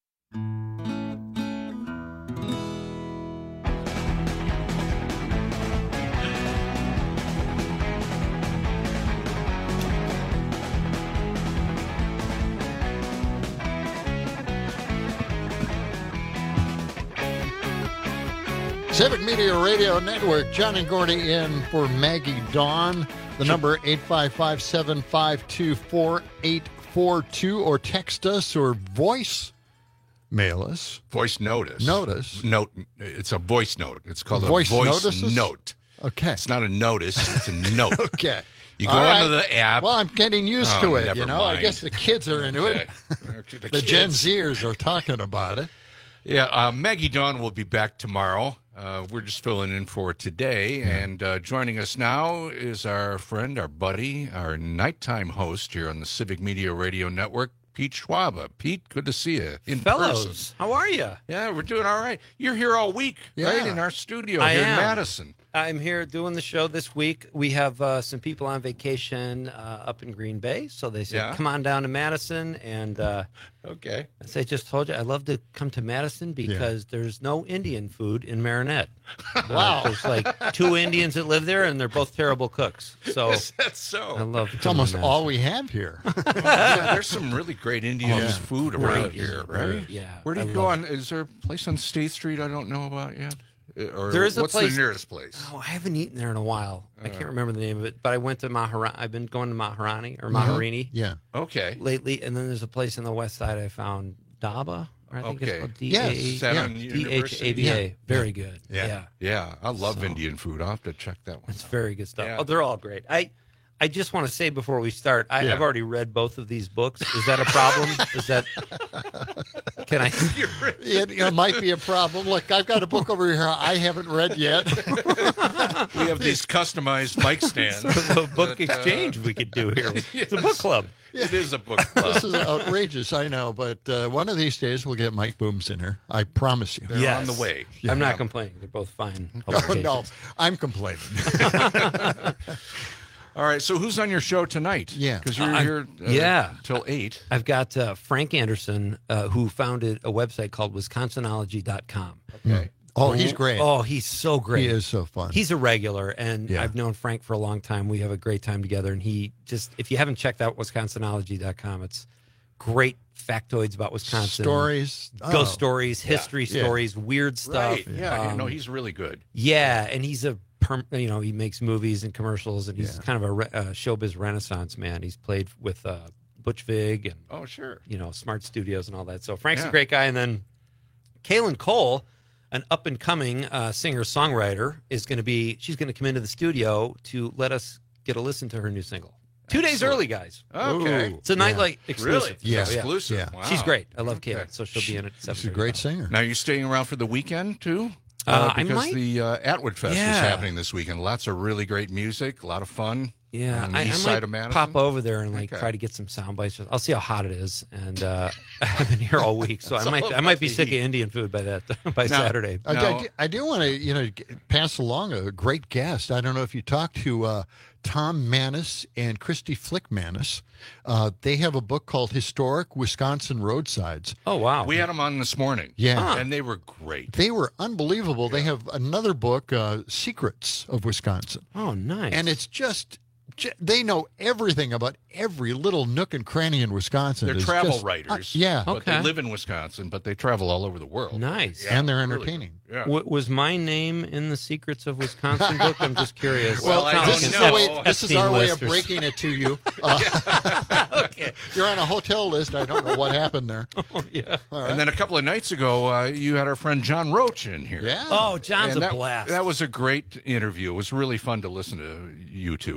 Speaker 22: Civic Media Radio Network, John and Gordy in for Maggie Dawn. The number eight five five, seven five two, four eight four two, or text us or voice mail us.
Speaker 23: Voice notice.
Speaker 22: Notice.
Speaker 23: Note. It's a voice note. It's called
Speaker 22: voice
Speaker 23: a voice
Speaker 22: notices?
Speaker 23: note.
Speaker 22: Okay.
Speaker 23: It's not a notice. It's a note.
Speaker 22: Okay.
Speaker 23: You go
Speaker 22: All right.
Speaker 23: onto the app.
Speaker 22: Well, I'm getting used
Speaker 23: Oh,
Speaker 22: to it,
Speaker 23: never
Speaker 22: you know. I
Speaker 23: mind.
Speaker 22: guess the kids are into
Speaker 23: Okay.
Speaker 22: it.
Speaker 23: The
Speaker 22: The Gen
Speaker 23: kids.
Speaker 22: Zers are talking about it.
Speaker 23: Yeah, uh, Maggie Dawn will be back tomorrow. Uh, we're just filling in for today. And uh, joining us now is our friend, our buddy, our nighttime host here on the Civic Media Radio Network, Pete Schwaba. Pete, good to see you in
Speaker 24: Fellows,
Speaker 23: person.
Speaker 24: how are you?
Speaker 23: Yeah, we're doing all right. You're here all week,
Speaker 24: Yeah.
Speaker 23: right, in our studio
Speaker 24: I
Speaker 23: here
Speaker 24: am.
Speaker 23: in Madison.
Speaker 24: I'm here doing the show this week. We have uh, some people on vacation uh, up in Green Bay, so they said,
Speaker 23: Yeah.
Speaker 24: come on down to Madison. And uh,
Speaker 23: okay,
Speaker 24: as I just told you, I love to come to Madison because there's no Indian food in Marinette.
Speaker 22: Wow.
Speaker 24: Uh, there's like two Indians that live there, and they're both terrible cooks. So
Speaker 23: Is that so?
Speaker 24: I love
Speaker 22: It's almost all we have here.
Speaker 23: yeah, there's some really great Indian
Speaker 22: Oh, yeah.
Speaker 23: food
Speaker 24: Right.
Speaker 23: around here, right?
Speaker 24: Yeah,
Speaker 23: Where do you
Speaker 24: I
Speaker 23: go
Speaker 24: love
Speaker 23: on? Is there a place on State Street I don't know about yet? Uh, Or
Speaker 24: There is a
Speaker 23: what's
Speaker 24: place-
Speaker 23: the nearest place?
Speaker 24: Oh, I haven't eaten there in a while. I
Speaker 23: Uh.
Speaker 24: can't remember the name of it, but I went to Maharani. I've been going to Maharani or
Speaker 22: Mhm.
Speaker 24: Maharini
Speaker 22: Yeah.
Speaker 23: Okay.
Speaker 24: lately, and then there's a place on the west side I found, Daba. Or I think
Speaker 23: Okay.
Speaker 24: it's called D
Speaker 22: Yes.
Speaker 24: A
Speaker 23: Is that on
Speaker 24: D H
Speaker 23: University?
Speaker 24: A B A.
Speaker 22: Yeah.
Speaker 24: Very good.
Speaker 22: Yeah.
Speaker 24: Yeah.
Speaker 23: Yeah, I love
Speaker 24: So-
Speaker 23: Indian food. I'll have to check that one.
Speaker 24: It's very good stuff.
Speaker 23: Yeah.
Speaker 24: Oh, they're all great. I I just want to say before we start, I,
Speaker 22: Yeah.
Speaker 24: I've already read both of these books. Is that a problem? Is that can I?
Speaker 22: It, it might be a problem. Look, I've got a book over here I haven't read yet.
Speaker 23: We have these customized mic stands.
Speaker 24: a book
Speaker 23: that, uh,
Speaker 24: exchange we could do here. It's a book club.
Speaker 23: It is a book club.
Speaker 22: This is outrageous, I know, but uh, one of these days we'll get Mike Booms in here. I promise you.
Speaker 23: They're
Speaker 24: Yes.
Speaker 23: on the way.
Speaker 24: I'm
Speaker 23: Yeah.
Speaker 24: not complaining. They're both fine.
Speaker 22: No,
Speaker 24: publications.
Speaker 22: no, I'm complaining.
Speaker 23: All right, so who's on your show tonight?
Speaker 22: Yeah.
Speaker 23: Because you're
Speaker 24: Uh,
Speaker 23: here uh,
Speaker 24: yeah.
Speaker 23: till eight.
Speaker 24: I've got uh, Frank Anderson, uh, who founded a website called Wisconsinology dot com.
Speaker 23: Okay.
Speaker 22: Oh, he's great.
Speaker 24: Oh, he's so great.
Speaker 22: He is so fun.
Speaker 24: He's a regular, and
Speaker 22: Yeah.
Speaker 24: I've known Frank for a long time. We have a great time together, and he just, if you haven't checked out Wisconsinology dot com, it's great factoids about Wisconsin.
Speaker 22: Stories.
Speaker 24: Ghost
Speaker 22: Oh.
Speaker 24: stories, history
Speaker 22: Yeah.
Speaker 24: stories, weird stuff.
Speaker 23: Right. Yeah,
Speaker 24: Um,
Speaker 23: no, he's really good.
Speaker 24: Yeah, and he's a, perm, you know, he makes movies and commercials, and he's
Speaker 22: Yeah.
Speaker 24: kind of a re, uh, showbiz renaissance man. He's played with uh, Butch Vig and,
Speaker 23: Oh, sure.
Speaker 24: you know, Smart Studios and all that. So Frank's
Speaker 23: Yeah.
Speaker 24: a great guy. And then Kaylin Cole, an up and coming uh, singer songwriter, is going to be, she's going to come into the studio to let us get a listen to her new single. Two days
Speaker 23: Excellent.
Speaker 24: early, guys.
Speaker 23: Okay.
Speaker 24: It's a nightlight exclusive.
Speaker 23: Really?
Speaker 22: Yeah.
Speaker 24: So,
Speaker 23: Exclusive.
Speaker 22: Yeah.
Speaker 23: Wow.
Speaker 24: She's great. I love
Speaker 23: Okay.
Speaker 24: Kaylin. So she'll be in it at seven.
Speaker 22: She's a great singer.
Speaker 23: Now, you staying around for the weekend, too?
Speaker 24: Uh, I
Speaker 23: because
Speaker 24: might.
Speaker 23: the uh, Atwood Fest
Speaker 24: Yeah.
Speaker 23: is happening this weekend. Lots of really great music, a lot of fun.
Speaker 24: Yeah,
Speaker 23: on the
Speaker 24: I,
Speaker 23: east
Speaker 24: I
Speaker 23: side
Speaker 24: might
Speaker 23: of Madison.
Speaker 24: pop over there and like
Speaker 23: Okay.
Speaker 24: try to get some sound bites. I'll see how hot it is, and uh, I've been here all week, so I
Speaker 23: It's
Speaker 24: might
Speaker 23: all
Speaker 24: I might be
Speaker 23: about
Speaker 24: sick
Speaker 23: the
Speaker 24: of Indian food by that by
Speaker 23: Now-
Speaker 24: Saturday.
Speaker 22: I,
Speaker 23: No.
Speaker 22: I do- I do want to, you know, g- pass along a great guest. I don't know if you talked to uh, Tom Manis and Christy Flick Manis. Uh, they have a book called Historic Wisconsin Roadsides.
Speaker 24: Oh wow,
Speaker 23: We had them on this morning.
Speaker 22: Yeah.
Speaker 24: Huh.
Speaker 23: And they were great.
Speaker 22: They were unbelievable. They have another book, uh, Secrets of Wisconsin.
Speaker 24: oh nice,
Speaker 22: And it's just, ju- they know everything about every little nook and cranny in Wisconsin.
Speaker 23: They're
Speaker 22: It's
Speaker 23: travel
Speaker 22: just- uh,
Speaker 23: writers.
Speaker 22: yeah.
Speaker 23: But
Speaker 24: Okay.
Speaker 23: they live in Wisconsin, but they travel all over the world.
Speaker 24: nice.
Speaker 22: And they're
Speaker 23: really
Speaker 22: entertaining.
Speaker 23: good. Yeah.
Speaker 24: W- was my name in the Secrets of Wisconsin book? I'm just curious.
Speaker 23: Well, I
Speaker 24: Sounds
Speaker 23: don't
Speaker 22: this,
Speaker 24: like
Speaker 22: is
Speaker 24: an
Speaker 23: know.
Speaker 22: the way,
Speaker 24: Ep-
Speaker 22: this is
Speaker 24: Epstein
Speaker 22: our way
Speaker 24: list
Speaker 22: of
Speaker 24: or
Speaker 22: breaking it to you. Uh,
Speaker 24: okay.
Speaker 22: You're on a hotel list. I don't know what happened there.
Speaker 24: Oh yeah.
Speaker 22: All right.
Speaker 23: And then a couple of nights ago, uh, you had our friend John Roach in here.
Speaker 22: yeah.
Speaker 24: Oh, John's
Speaker 23: And
Speaker 24: a
Speaker 23: that,
Speaker 24: blast.
Speaker 23: that was a great interview. It was really fun to listen to you two. And you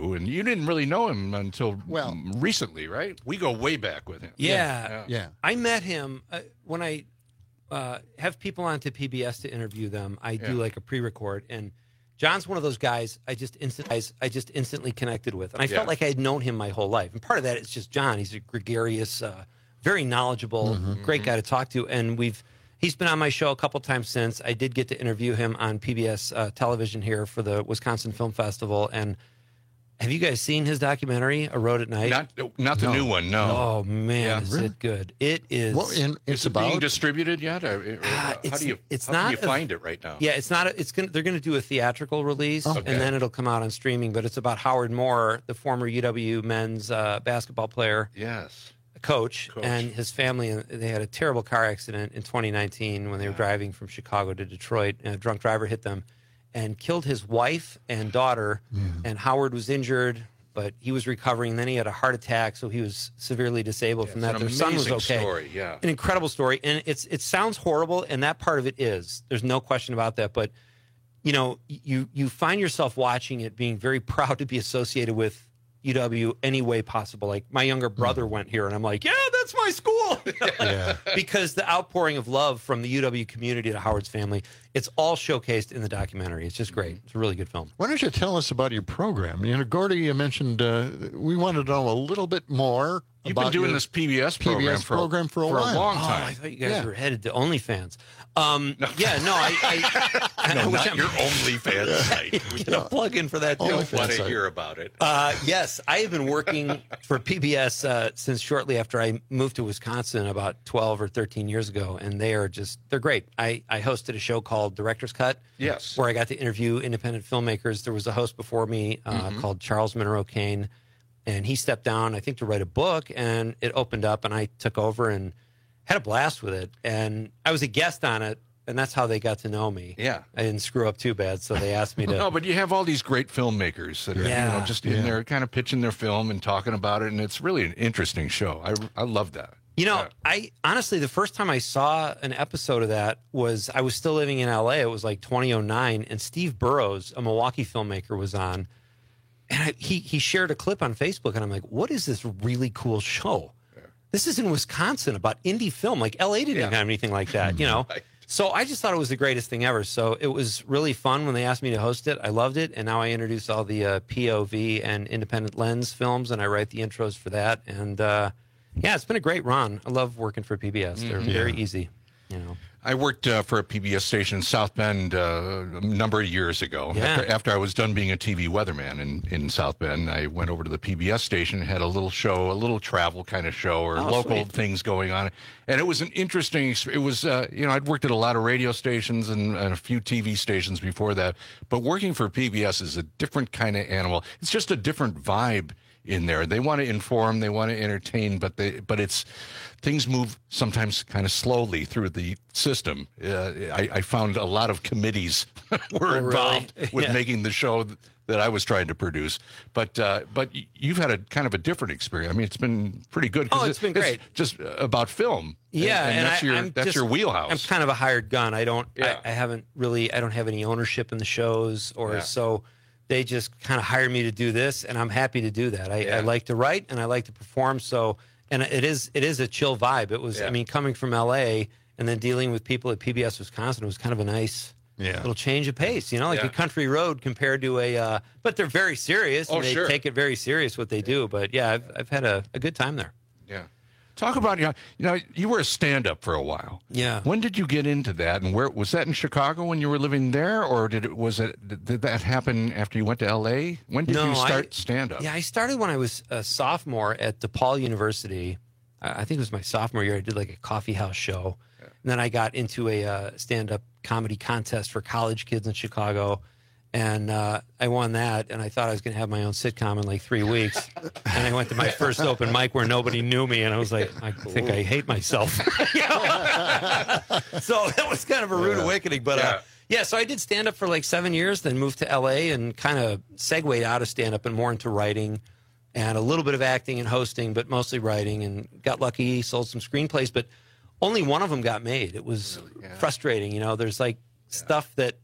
Speaker 23: didn't really know him until
Speaker 22: well,
Speaker 23: recently, right? We go way back with him.
Speaker 24: Yeah.
Speaker 23: Yeah.
Speaker 22: yeah.
Speaker 24: I met him uh, when I uh, have people on to P B S to interview them. I do
Speaker 23: Yeah.
Speaker 24: like a pre-record, and John's one of those guys I just instant I, I just instantly connected with, and I
Speaker 23: Yeah.
Speaker 24: felt like I had known him my whole life. And part of that is just John. He's a gregarious, uh, very knowledgeable,
Speaker 22: Mm-hmm.
Speaker 24: great guy to talk to, and we've he's been on my show a couple times since. I did get to interview him on P B S uh, television here for the Wisconsin Film Festival, and. Have you guys seen his documentary, A Road at Night?
Speaker 23: Not, not the
Speaker 22: No.
Speaker 23: new one, no.
Speaker 24: Oh man,
Speaker 23: Yeah.
Speaker 24: is
Speaker 22: Really?
Speaker 24: it good? It is.
Speaker 22: Well, and
Speaker 23: Is
Speaker 22: it's
Speaker 23: it being
Speaker 22: about
Speaker 23: distributed yet? Or, or
Speaker 24: Ah,
Speaker 23: how
Speaker 24: it's-
Speaker 23: do you,
Speaker 24: it's
Speaker 23: how
Speaker 24: not
Speaker 23: can you
Speaker 24: a-
Speaker 23: find it right now?
Speaker 24: Yeah, it's not. A, it's gonna. They're gonna do a theatrical release,
Speaker 23: Okay.
Speaker 24: and then it'll come out on streaming. But it's about Howard Moore, the former U W men's uh, basketball player,
Speaker 23: Yes.
Speaker 24: coach,
Speaker 23: Coach.
Speaker 24: and his family. uh, They had a terrible car accident in twenty nineteen when they were driving from Chicago to Detroit, and a drunk driver hit them and killed his wife and daughter. And Howard was injured, but he was recovering. Then he had a heart attack, so he was severely disabled from
Speaker 23: It's
Speaker 24: that.
Speaker 23: an
Speaker 24: Their son was
Speaker 23: amazing
Speaker 24: okay.
Speaker 23: story, yeah.
Speaker 24: An incredible story, and it's it sounds horrible, and that part of it is. There's no question about that. But you know, you you find yourself watching it, being very proud to be associated with U W any way possible. Like my younger brother went here, and I'm like, yeah, that's my school.
Speaker 22: yeah.
Speaker 24: Because the outpouring of love from the U W community to Howard's family, it's all showcased in the documentary. It's just great. It's a really good film.
Speaker 22: Why don't you tell us about your program? You know, Gordy, you mentioned uh, we wanted to know a little bit more.
Speaker 23: You've
Speaker 22: about
Speaker 23: been doing
Speaker 22: your
Speaker 23: this P B S
Speaker 22: P B S
Speaker 23: program, for,
Speaker 22: program for a
Speaker 23: for
Speaker 22: while.
Speaker 23: a long
Speaker 24: Oh,
Speaker 23: time.
Speaker 24: I thought you guys
Speaker 22: Yeah.
Speaker 24: were headed to OnlyFans. Um, yeah, no, I, I,
Speaker 23: No,
Speaker 24: which
Speaker 23: not
Speaker 24: I'm-
Speaker 23: your OnlyFans site.
Speaker 24: I'm gonna plug in for that too.
Speaker 23: I don't want to
Speaker 22: site.
Speaker 23: hear about it.
Speaker 24: Uh, yes, I have been working for P B S uh, since shortly after I moved to Wisconsin about twelve or thirteen years ago, and they are just, they're great. I, I hosted a show called Director's Cut.
Speaker 23: Yes.
Speaker 24: Where I got to interview independent filmmakers. There was a host before me uh,
Speaker 23: Mhm.
Speaker 24: called Charles Monroe Kane, and he stepped down, I think, to write a book, and it opened up, and I took over and had a blast with it. And I was a guest on it, and that's how they got to know me.
Speaker 23: Yeah.
Speaker 24: I didn't screw up too bad, so they asked me to.
Speaker 23: No, but you have all these great filmmakers that are you
Speaker 24: Yeah.
Speaker 23: know, just
Speaker 22: Yeah.
Speaker 23: in there kind of pitching their film and talking about it, and it's really an interesting show. I, I love that.
Speaker 24: You know,
Speaker 23: Yeah.
Speaker 24: I honestly, the first time I saw an episode of that was I was still living in L A. It was like twenty oh nine, and Steve Burrows, a Milwaukee filmmaker, was on, and I, he he shared a clip on Facebook, and I'm like, "What is this really cool show? This is in Wisconsin about indie film. Like L A didn't
Speaker 23: Yeah.
Speaker 24: have anything like that, you know."
Speaker 23: Right.
Speaker 24: So I just thought it was the greatest thing ever. So it was really fun when they asked me to host it. I loved it, and now I introduce all the uh, P O V and independent lens films, and I write the intros for that, and. uh Yeah, it's been a great run. I love working for P B S. They're
Speaker 23: Mhm.
Speaker 24: very easy, you know.
Speaker 23: I worked uh, for a P B S station in South Bend uh, a number of years ago.
Speaker 24: Yeah.
Speaker 23: After, after I was done being a T V weatherman in, in South Bend, I went over to the P B S station, had a little show, a little travel kind of show or
Speaker 24: Oh,
Speaker 23: local
Speaker 24: sweet.
Speaker 23: things going on. And it was an interesting, ex- it was, uh, you know, I'd worked at a lot of radio stations and, and a few T V stations before that. But working for P B S is a different kind of animal. It's just a different vibe in there. They want to inform, they want to entertain, but they but it's things move sometimes kind of slowly through the system. Uh, I, I found a lot of committees were
Speaker 24: Oh, really?
Speaker 23: involved with
Speaker 24: Yeah.
Speaker 23: making the show th- that I was trying to produce. But uh, but y- you've had a kind of a different experience. I mean, it's been pretty good. 'cause
Speaker 24: Oh, it's been great.
Speaker 23: just about film.
Speaker 24: Yeah,
Speaker 23: and,
Speaker 24: and,
Speaker 23: that's
Speaker 24: I,
Speaker 23: your
Speaker 24: I'm
Speaker 23: that's
Speaker 24: just,
Speaker 23: your wheelhouse.
Speaker 24: I'm kind of a hired gun. I don't.
Speaker 23: Yeah.
Speaker 24: I, I haven't really. I don't have any ownership in the shows, or
Speaker 23: Yeah.
Speaker 24: so. They just kind of hired me to do this, and I'm happy to do that. I,
Speaker 23: Yeah.
Speaker 24: I like to write and I like to perform. So, and it is it is a chill vibe. It was.
Speaker 23: Yeah.
Speaker 24: I mean, coming from L A and then dealing with people at P B S Wisconsin, it was kind of a nice.
Speaker 22: Yeah.
Speaker 24: Little change of pace, you know, like
Speaker 23: Yeah.
Speaker 24: a country road compared to a, uh, but they're very serious. And
Speaker 23: Oh,
Speaker 24: they
Speaker 23: sure.
Speaker 24: take it very serious what they do. But yeah, I've, I've had a, a good time there.
Speaker 23: Yeah. Talk about, you know, you know, you were a stand-up for a while.
Speaker 24: Yeah.
Speaker 23: When did you get into that, and where was that in Chicago when you were living there, or did it was it did that happen after you went to L A? When did
Speaker 24: No,
Speaker 23: you start
Speaker 24: I-
Speaker 23: stand-up?
Speaker 24: Yeah, I started when I was a sophomore at DePaul University. I I think it was my sophomore year. I did like a coffee house show. And then I got into a uh, stand-up comedy contest for college kids in Chicago. And uh, I won that, and I thought I was going to have my own sitcom in like three weeks. And I went to my first open mic where nobody knew me, and I was like, I think I hate myself. You know? So that was kind of a rude
Speaker 23: Yeah.
Speaker 24: awakening. But
Speaker 23: Yeah.
Speaker 24: uh, yeah, so I did stand-up for like seven years, then moved to L A and kind of segued out of stand-up and more into writing and a little bit of acting and hosting, but mostly writing, and got lucky, sold some screenplays, but only one of them got made. It was frustrating. You know, there's like stuff that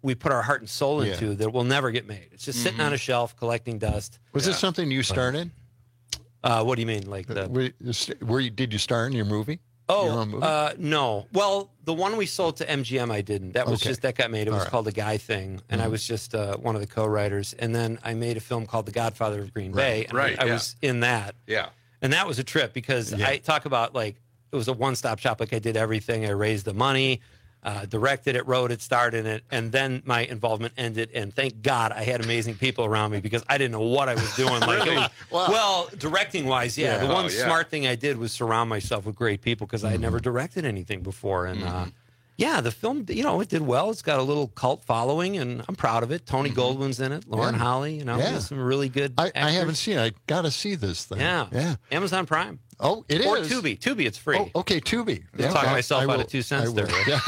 Speaker 24: we put our heart and soul
Speaker 22: Yeah.
Speaker 24: into that will never get made. It's just sitting
Speaker 22: Mhm.
Speaker 24: on a shelf collecting dust.
Speaker 22: Was this something you started?
Speaker 24: Uh, what do you mean? Like the
Speaker 22: Were, were you, did you star in your movie? Your
Speaker 24: Oh,
Speaker 22: own movie?
Speaker 24: uh, no. Well, the one we sold to M G M, I didn't. That was
Speaker 22: Okay.
Speaker 24: just that got made. It
Speaker 22: All
Speaker 24: was
Speaker 22: right.
Speaker 24: called The Guy Thing, and I
Speaker 22: Mhm.
Speaker 24: was just uh, one of the co-writers. And then I made a film called The Godfather of Green Bay,
Speaker 23: Right,
Speaker 24: and
Speaker 23: right,
Speaker 24: I, I
Speaker 23: yeah.
Speaker 24: was in that.
Speaker 23: Yeah.
Speaker 24: And that was a trip because
Speaker 22: Yeah.
Speaker 24: I talk about like it was a one-stop shop. Like I did everything. I raised the money, uh, directed it, wrote it, starred in it, and then my involvement ended. And thank God I had amazing people around me because I didn't know what I was doing. Like, it
Speaker 23: Really?
Speaker 24: was,
Speaker 22: Wow.
Speaker 24: well, directing wise, yeah.
Speaker 22: Yeah.
Speaker 24: The one
Speaker 23: Oh, yeah.
Speaker 24: smart thing I did was surround myself with great people because I had never directed anything before. And uh, yeah, the film, you know, it did well. It's got a little cult following, and I'm proud of it. Tony Goldwyn's in it, Lauren
Speaker 22: Yeah.
Speaker 24: Holly. You know,
Speaker 22: Yeah.
Speaker 24: there's some really good.
Speaker 22: I, I
Speaker 24: actors.
Speaker 22: haven't seen it. I got to see this thing.
Speaker 24: Yeah,
Speaker 22: Yeah.
Speaker 24: Amazon Prime.
Speaker 22: Oh, it is.
Speaker 24: Or Tubi. Tubi, it's free.
Speaker 22: Oh, okay, Tubi.
Speaker 24: I'm talking
Speaker 22: I-
Speaker 24: myself
Speaker 22: I
Speaker 24: out
Speaker 22: will-
Speaker 24: of two cents
Speaker 22: I will.
Speaker 24: there.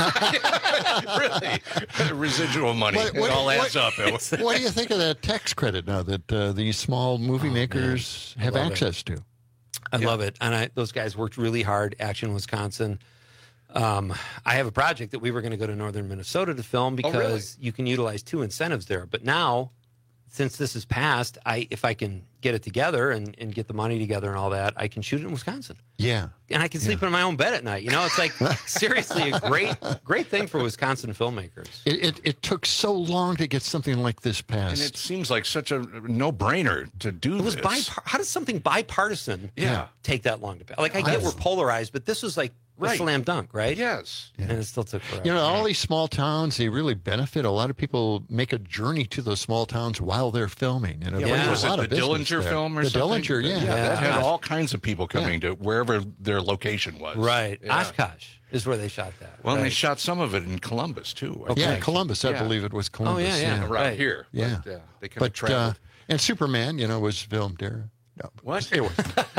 Speaker 24: Right?
Speaker 23: Really? Residual money.
Speaker 22: What-
Speaker 23: it
Speaker 22: what-
Speaker 23: all
Speaker 22: what-
Speaker 23: adds up.
Speaker 22: What do you think of that tax credit now that uh, these small movie makers
Speaker 24: I
Speaker 22: have
Speaker 24: love it.
Speaker 22: access to?
Speaker 24: I love it. And I, those guys worked really hard. Action Wisconsin. Um, I have a project that we were going to go to northern Minnesota to film because
Speaker 23: really?
Speaker 24: you can utilize two incentives there. But now, since this is passed, I if I can get it together and, and get the money together and all that, I can shoot it in Wisconsin.
Speaker 22: Yeah.
Speaker 24: And I can sleep in my own bed at night. You know, it's like seriously a great, great thing for Wisconsin filmmakers.
Speaker 22: It, it it took so long to get something like this
Speaker 23: And
Speaker 22: passed.
Speaker 23: it seems like such a no-brainer to do
Speaker 24: It was
Speaker 23: this.
Speaker 24: bipar- how does something bipartisan
Speaker 23: Yeah.
Speaker 24: take that long to pass? Like I get we're polarized, but this was like a
Speaker 23: Right.
Speaker 24: slam dunk, right?
Speaker 23: Yes.
Speaker 24: And it still took forever.
Speaker 22: You know, all these small towns, they really benefit. A lot of people make a journey to those small towns while they're filming. And it
Speaker 23: Yeah,
Speaker 22: brings
Speaker 23: what
Speaker 22: a
Speaker 23: was
Speaker 22: lot
Speaker 23: it
Speaker 22: of
Speaker 23: the
Speaker 22: business
Speaker 23: Dillinger
Speaker 22: there.
Speaker 23: film or
Speaker 22: the
Speaker 23: something?
Speaker 22: Dillinger, yeah.
Speaker 23: that had
Speaker 24: Yeah.
Speaker 23: all kinds of people coming to wherever their location was.
Speaker 24: Right.
Speaker 23: Yeah.
Speaker 24: Oshkosh is where they shot that.
Speaker 23: Well,
Speaker 24: right.
Speaker 23: they shot some of it in Columbus too. I
Speaker 22: Yeah,
Speaker 23: think.
Speaker 22: Columbus, I
Speaker 23: Yeah.
Speaker 22: believe it was Columbus.
Speaker 24: yeah, yeah.
Speaker 23: around
Speaker 24: Right.
Speaker 23: here.
Speaker 22: Yeah.
Speaker 23: But, uh, they kind of
Speaker 22: But, uh,
Speaker 23: traveled.
Speaker 22: and Superman, you know, was filmed there. No.
Speaker 23: What?
Speaker 22: Anyway,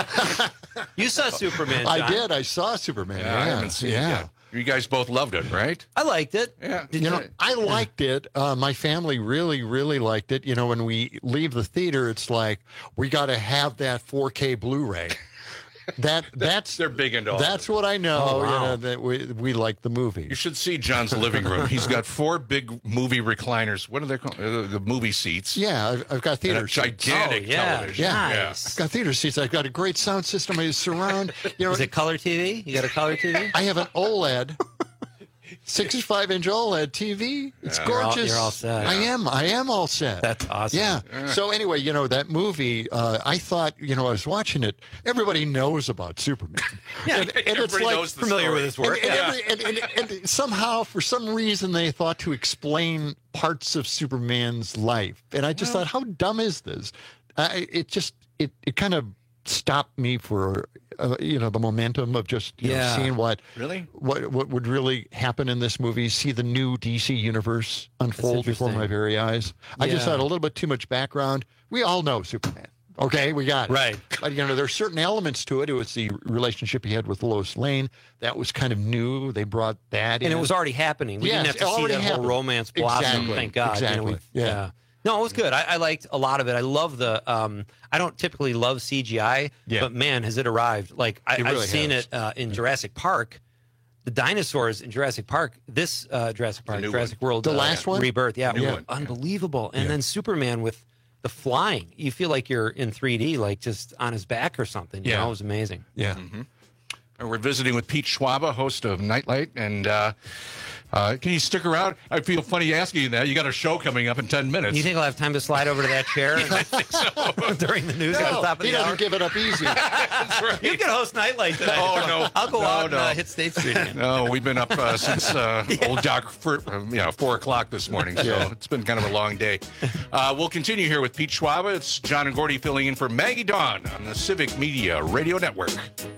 Speaker 24: You saw Superman, John.
Speaker 22: I did. I saw Superman.
Speaker 23: Yeah, I haven't seen
Speaker 22: yeah.
Speaker 23: it yet. You guys both loved it, right?
Speaker 24: I liked it.
Speaker 23: Yeah.
Speaker 22: You know, I liked it. Uh, my family really, really liked it. You know, when we leave the theater, it's like we got to have that four K Blu-ray. That that's
Speaker 23: They're big into all
Speaker 22: that's what I know.
Speaker 24: Oh, wow.
Speaker 22: You know that we we like the movie.
Speaker 23: You should see John's living room. He's got four big movie recliners. What are they called? Uh, the movie seats.
Speaker 22: Yeah, I've, I've got
Speaker 23: And
Speaker 22: theater
Speaker 23: a
Speaker 22: seats.
Speaker 23: gigantic
Speaker 24: Oh, yeah.
Speaker 23: television.
Speaker 22: Yeah.
Speaker 24: Nice.
Speaker 22: I've got theater seats. I've got a great sound system. I surround. You know,
Speaker 24: Is it color T V? You got a color T V?
Speaker 22: I have an OLED, sixty-five inch OLED T V. It's
Speaker 23: Yeah.
Speaker 24: You're all-
Speaker 22: gorgeous.
Speaker 24: you're all set.
Speaker 22: I am. I am all set.
Speaker 24: That's awesome.
Speaker 22: Yeah. So anyway, you know that movie. Uh, I thought, you know, I was watching it. Everybody knows about Superman.
Speaker 24: Yeah,
Speaker 22: and, and it's
Speaker 23: everybody
Speaker 22: like
Speaker 23: knows the
Speaker 24: familiar
Speaker 23: story.
Speaker 24: with his work.
Speaker 22: and, and,
Speaker 24: yeah.
Speaker 22: every- and, and, and somehow, for some reason, they thought to explain parts of Superman's life, and I just thought, how dumb is this? I, it just it it kind of stopped me for uh, you know the momentum of just you
Speaker 24: Yeah.
Speaker 22: know, seeing what
Speaker 23: Really?
Speaker 22: what what would really happen in this movie. See the new D C universe unfold before
Speaker 24: interesting.
Speaker 22: my very eyes. I just
Speaker 24: Yeah.
Speaker 22: had a little bit too much background. We all know Superman. Okay, we got it.
Speaker 24: Right.
Speaker 22: But, you know, there's certain elements to it. It was the relationship he had with Lois Lane. That was kind of new. They brought that in.
Speaker 24: And it was already happening. We
Speaker 22: Yes,
Speaker 24: didn't
Speaker 22: it
Speaker 24: have to see
Speaker 22: already
Speaker 24: that
Speaker 22: happened.
Speaker 24: whole romance blossom.
Speaker 22: Exactly,
Speaker 24: Thank God. You know,
Speaker 22: exactly,
Speaker 24: we-
Speaker 22: yeah.
Speaker 24: No, it was good. I, I liked a lot of it. I love the. Um, I don't typically love C G I,
Speaker 22: Yeah.
Speaker 24: but man, has it arrived! Like I,
Speaker 22: It really
Speaker 24: I've seen
Speaker 22: has.
Speaker 24: it uh, in Jurassic Park. The dinosaurs in Jurassic Park. This uh, Jurassic Park,
Speaker 23: new
Speaker 24: Jurassic
Speaker 23: one.
Speaker 24: World,
Speaker 22: The
Speaker 24: uh,
Speaker 22: last one?
Speaker 24: Rebirth. Yeah,
Speaker 23: New
Speaker 24: yeah.
Speaker 23: one.
Speaker 24: Unbelievable. And
Speaker 22: Yeah.
Speaker 24: then Superman with the flying. You feel like you're in three D, like just on his back or something. You
Speaker 22: Yeah.
Speaker 24: know, it was amazing.
Speaker 22: Yeah.
Speaker 23: And we're visiting with Pete Schwaba, host of Nightlight. And uh, uh, can you stick around? I feel funny asking you that. You got a show coming up in ten minutes.
Speaker 24: You think I'll have time to slide over to that chair during the news at the
Speaker 22: No,
Speaker 24: top of
Speaker 22: he
Speaker 24: the hour?
Speaker 22: doesn't give it up easy.
Speaker 23: That's right.
Speaker 24: You can host Nightlight tonight.
Speaker 23: Oh, no.
Speaker 24: I'll go
Speaker 23: No,
Speaker 24: out
Speaker 23: no.
Speaker 24: and uh, hit State Street again.
Speaker 23: No, we've been up uh, since uh, old Doc, for, uh, you know, four o'clock this morning. So
Speaker 22: Yeah.
Speaker 23: it's been kind of a long day. Uh, we'll continue here with Pete Schwaba. It's John and Gordy filling in for Maggie Dawn on the Civic Media Radio Network.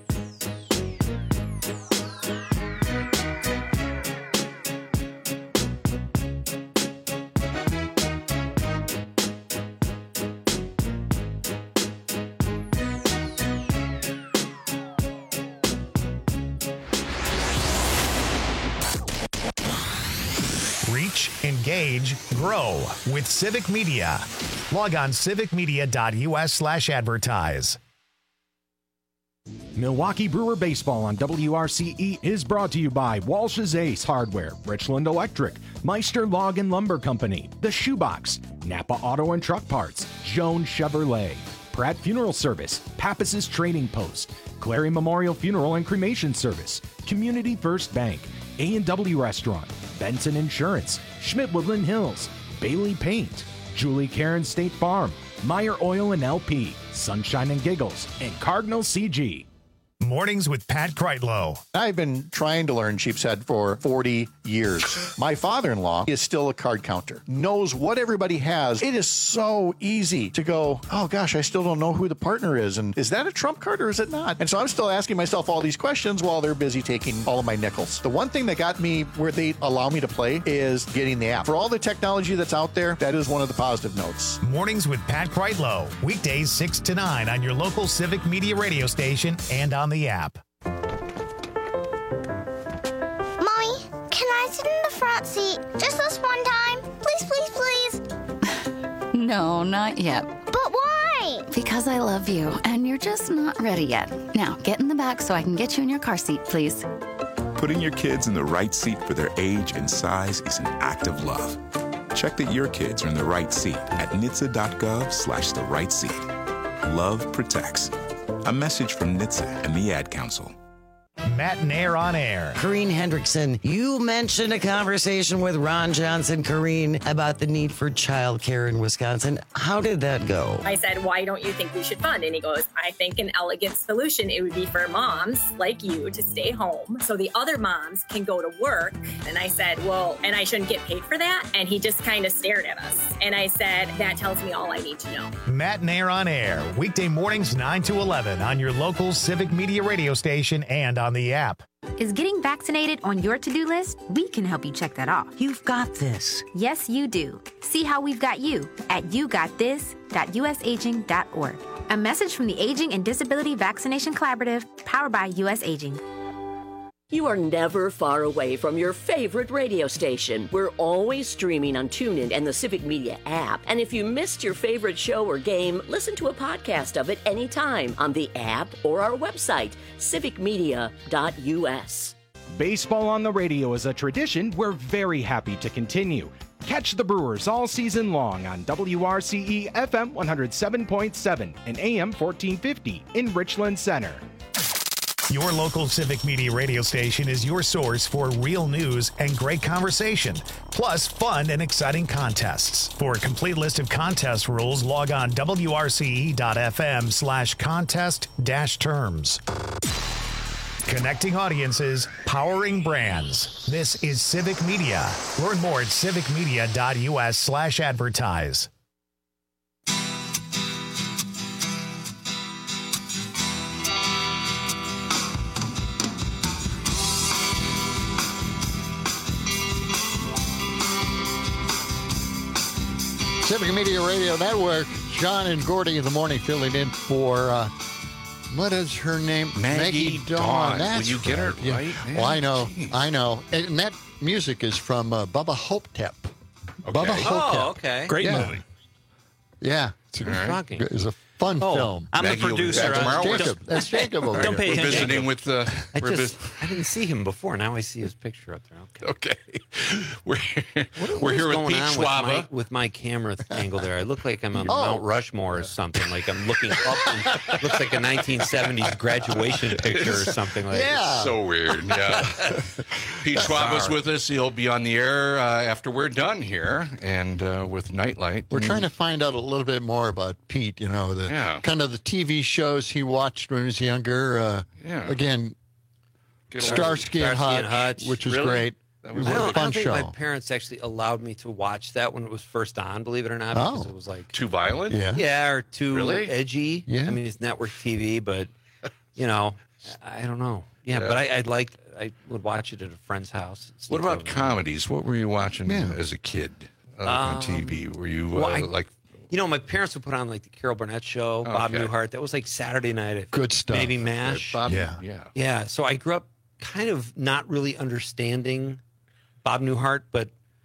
Speaker 5: Reach, engage, grow with Civic Media. Log on civicmedia.us slash advertise.
Speaker 6: Milwaukee Brewer Baseball on W R C E is brought to you by Walsh's Ace Hardware, Richland Electric, Meister Log and Lumber Company, The Shoebox, Napa Auto and Truck Parts, Joan Chevrolet, Pratt Funeral Service, Pappas's Trading Post, Clary Memorial Funeral and Cremation Service, Community First Bank, A and W Restaurant, Benson Insurance, Schmidt Woodland Hills, Bailey Paint, Julie Karen State Farm, Meyer Oil and L P, Sunshine and Giggles, and Cardinal C G.
Speaker 5: Mornings with Pat Kreitlow.
Speaker 7: I've been trying to learn sheep's head for forty years. My father-in-law is still a card counter, knows what everybody has. It is so easy to go, oh gosh, I still don't know who the partner is. And is that a trump card or is it not? And so I'm still asking myself all these questions while they're busy taking all of my nickels. The one thing that got me where they allow me to play is getting the app. For all the technology that's out there, that is one of the positive notes.
Speaker 5: Mornings with Pat Kreitlow. Weekdays six to nine on your local Civic Media radio station and on the app.
Speaker 8: Mommy, can I sit in the front seat just this one time? Please, please, please.
Speaker 9: No, not yet.
Speaker 8: But why?
Speaker 9: Because I love you, and you're just not ready yet. Now, get in the back so I can get you in your car seat, please.
Speaker 17: Putting your kids in the right seat for their age and size is an act of love. Check that your kids are in the right seat at N H T S A dot gov slash the right seat. Love protects. A message from N H T S A and the Ad Council.
Speaker 5: Matt Nair on air.
Speaker 18: Corrine Hendrickson, you mentioned a conversation with Ron Johnson, Corrine, about the need for childcare in Wisconsin. How did that go?
Speaker 25: I said, why don't you think we should fund? And he goes, I think an elegant solution, it would be for moms like you to stay home so the other moms can go to work. And I said, well, and I shouldn't get paid for that? And he just kind of stared at us. And I said, that tells me all I need to know.
Speaker 5: Matt Nair on air. Weekday mornings nine to eleven on your local Civic Media radio station and on the app.
Speaker 27: Is getting vaccinated on your to-do list? We can help you check that off.
Speaker 18: You've got this.
Speaker 27: Yes, you do. See how we've got you at you got this dot u s aging dot org. A message from the Aging and Disability Vaccination Collaborative, powered by U S Aging.
Speaker 16: You are never far away from your favorite radio station. We're always streaming on TuneIn and the Civic Media app. And if you missed your favorite show or game, listen to a podcast of it anytime on the app or our website, civic media dot u s.
Speaker 6: Baseball on the radio is a tradition we're very happy to continue. Catch the Brewers all season long on W R C E F M one oh seven point seven and A M fourteen fifty in Richland Center.
Speaker 5: Your local Civic Media radio station is your source for real news and great conversation, plus fun and exciting contests. For a complete list of contest rules, log on W R C E dot F M slash contest dash terms. Connecting audiences, powering brands. This is Civic Media. Learn more at civic media dot u s slash advertise.
Speaker 22: Civic Media Radio Network, John and Gordy in the morning filling in for, uh, what is her name?
Speaker 23: Maggie, Maggie Dawn. Dawn.
Speaker 22: That's
Speaker 23: Will you get her
Speaker 22: yeah.
Speaker 23: right?
Speaker 22: Well, I know, Jeez. I know. And that music is from uh, Bubba Hotep.
Speaker 23: Okay.
Speaker 22: Bubba Hotep.
Speaker 24: Oh, okay.
Speaker 23: Great
Speaker 22: yeah.
Speaker 23: movie.
Speaker 22: Yeah. It's,
Speaker 24: right.
Speaker 22: it's a fun
Speaker 24: oh,
Speaker 22: film.
Speaker 24: I'm
Speaker 23: Maggie
Speaker 24: the producer.
Speaker 23: Tomorrow.
Speaker 22: That's Jacob. That's Jacob over
Speaker 24: Don't pay
Speaker 23: We're
Speaker 24: attention.
Speaker 23: visiting with the. Uh,
Speaker 24: I
Speaker 23: we're
Speaker 24: just
Speaker 23: vis-
Speaker 24: I didn't see him before. Now I see his picture up there. Okay.
Speaker 23: Okay. We're
Speaker 24: What,
Speaker 23: we're
Speaker 24: what
Speaker 23: here with
Speaker 24: going
Speaker 23: Pete
Speaker 24: on
Speaker 23: Schwaba.
Speaker 24: with my, with my camera angle there? I look like I'm on
Speaker 22: Oh.
Speaker 24: Mount Rushmore or something. Like I'm looking up and looks like a nineteen seventies graduation picture or something like
Speaker 22: Yeah.
Speaker 24: that.
Speaker 23: So weird. Yeah. Pete Schwaba's with us. He'll be on the air uh, after we're done here, and uh, with Nightlight.
Speaker 22: We're trying to find out a little bit more about Pete, you know, the
Speaker 23: Yeah.
Speaker 22: kind of the T V shows he watched when he was younger. Uh,
Speaker 23: Yeah.
Speaker 22: Again,
Speaker 23: Good
Speaker 22: Starsky and
Speaker 24: Starsky
Speaker 22: Hutch,
Speaker 24: and Hutch.
Speaker 22: which was
Speaker 23: Really?
Speaker 22: great.
Speaker 23: That
Speaker 22: It
Speaker 23: was
Speaker 22: was
Speaker 24: I
Speaker 22: a
Speaker 24: don't, I
Speaker 22: fun
Speaker 24: don't think
Speaker 22: show.
Speaker 24: my parents actually allowed me to watch that when it was first on, believe it or not,
Speaker 22: Oh.
Speaker 24: because it was like
Speaker 23: Too violent?
Speaker 22: Yeah.
Speaker 24: yeah, or too
Speaker 23: Really?
Speaker 24: edgy.
Speaker 22: Yeah.
Speaker 24: I mean, it's network T V, but you know, I don't know. Yeah,
Speaker 23: Yeah.
Speaker 24: but I, I'd like I would watch it at a friend's house. It's
Speaker 23: What
Speaker 24: like
Speaker 23: about
Speaker 24: a-
Speaker 23: comedies? What were you watching
Speaker 22: Yeah.
Speaker 23: as a kid uh,
Speaker 24: Um,
Speaker 23: on T V? Were you uh,
Speaker 24: well, I-
Speaker 23: like?
Speaker 24: You know, my parents would put on like the Carol Burnett show, Bob
Speaker 23: Okay.
Speaker 24: Newhart. That was like Saturday night. At
Speaker 22: Good stuff.
Speaker 24: Maybe MASH.
Speaker 23: Bob,
Speaker 22: Yeah.
Speaker 23: yeah.
Speaker 24: Yeah. So I grew up kind of not really understanding Bob Newhart, but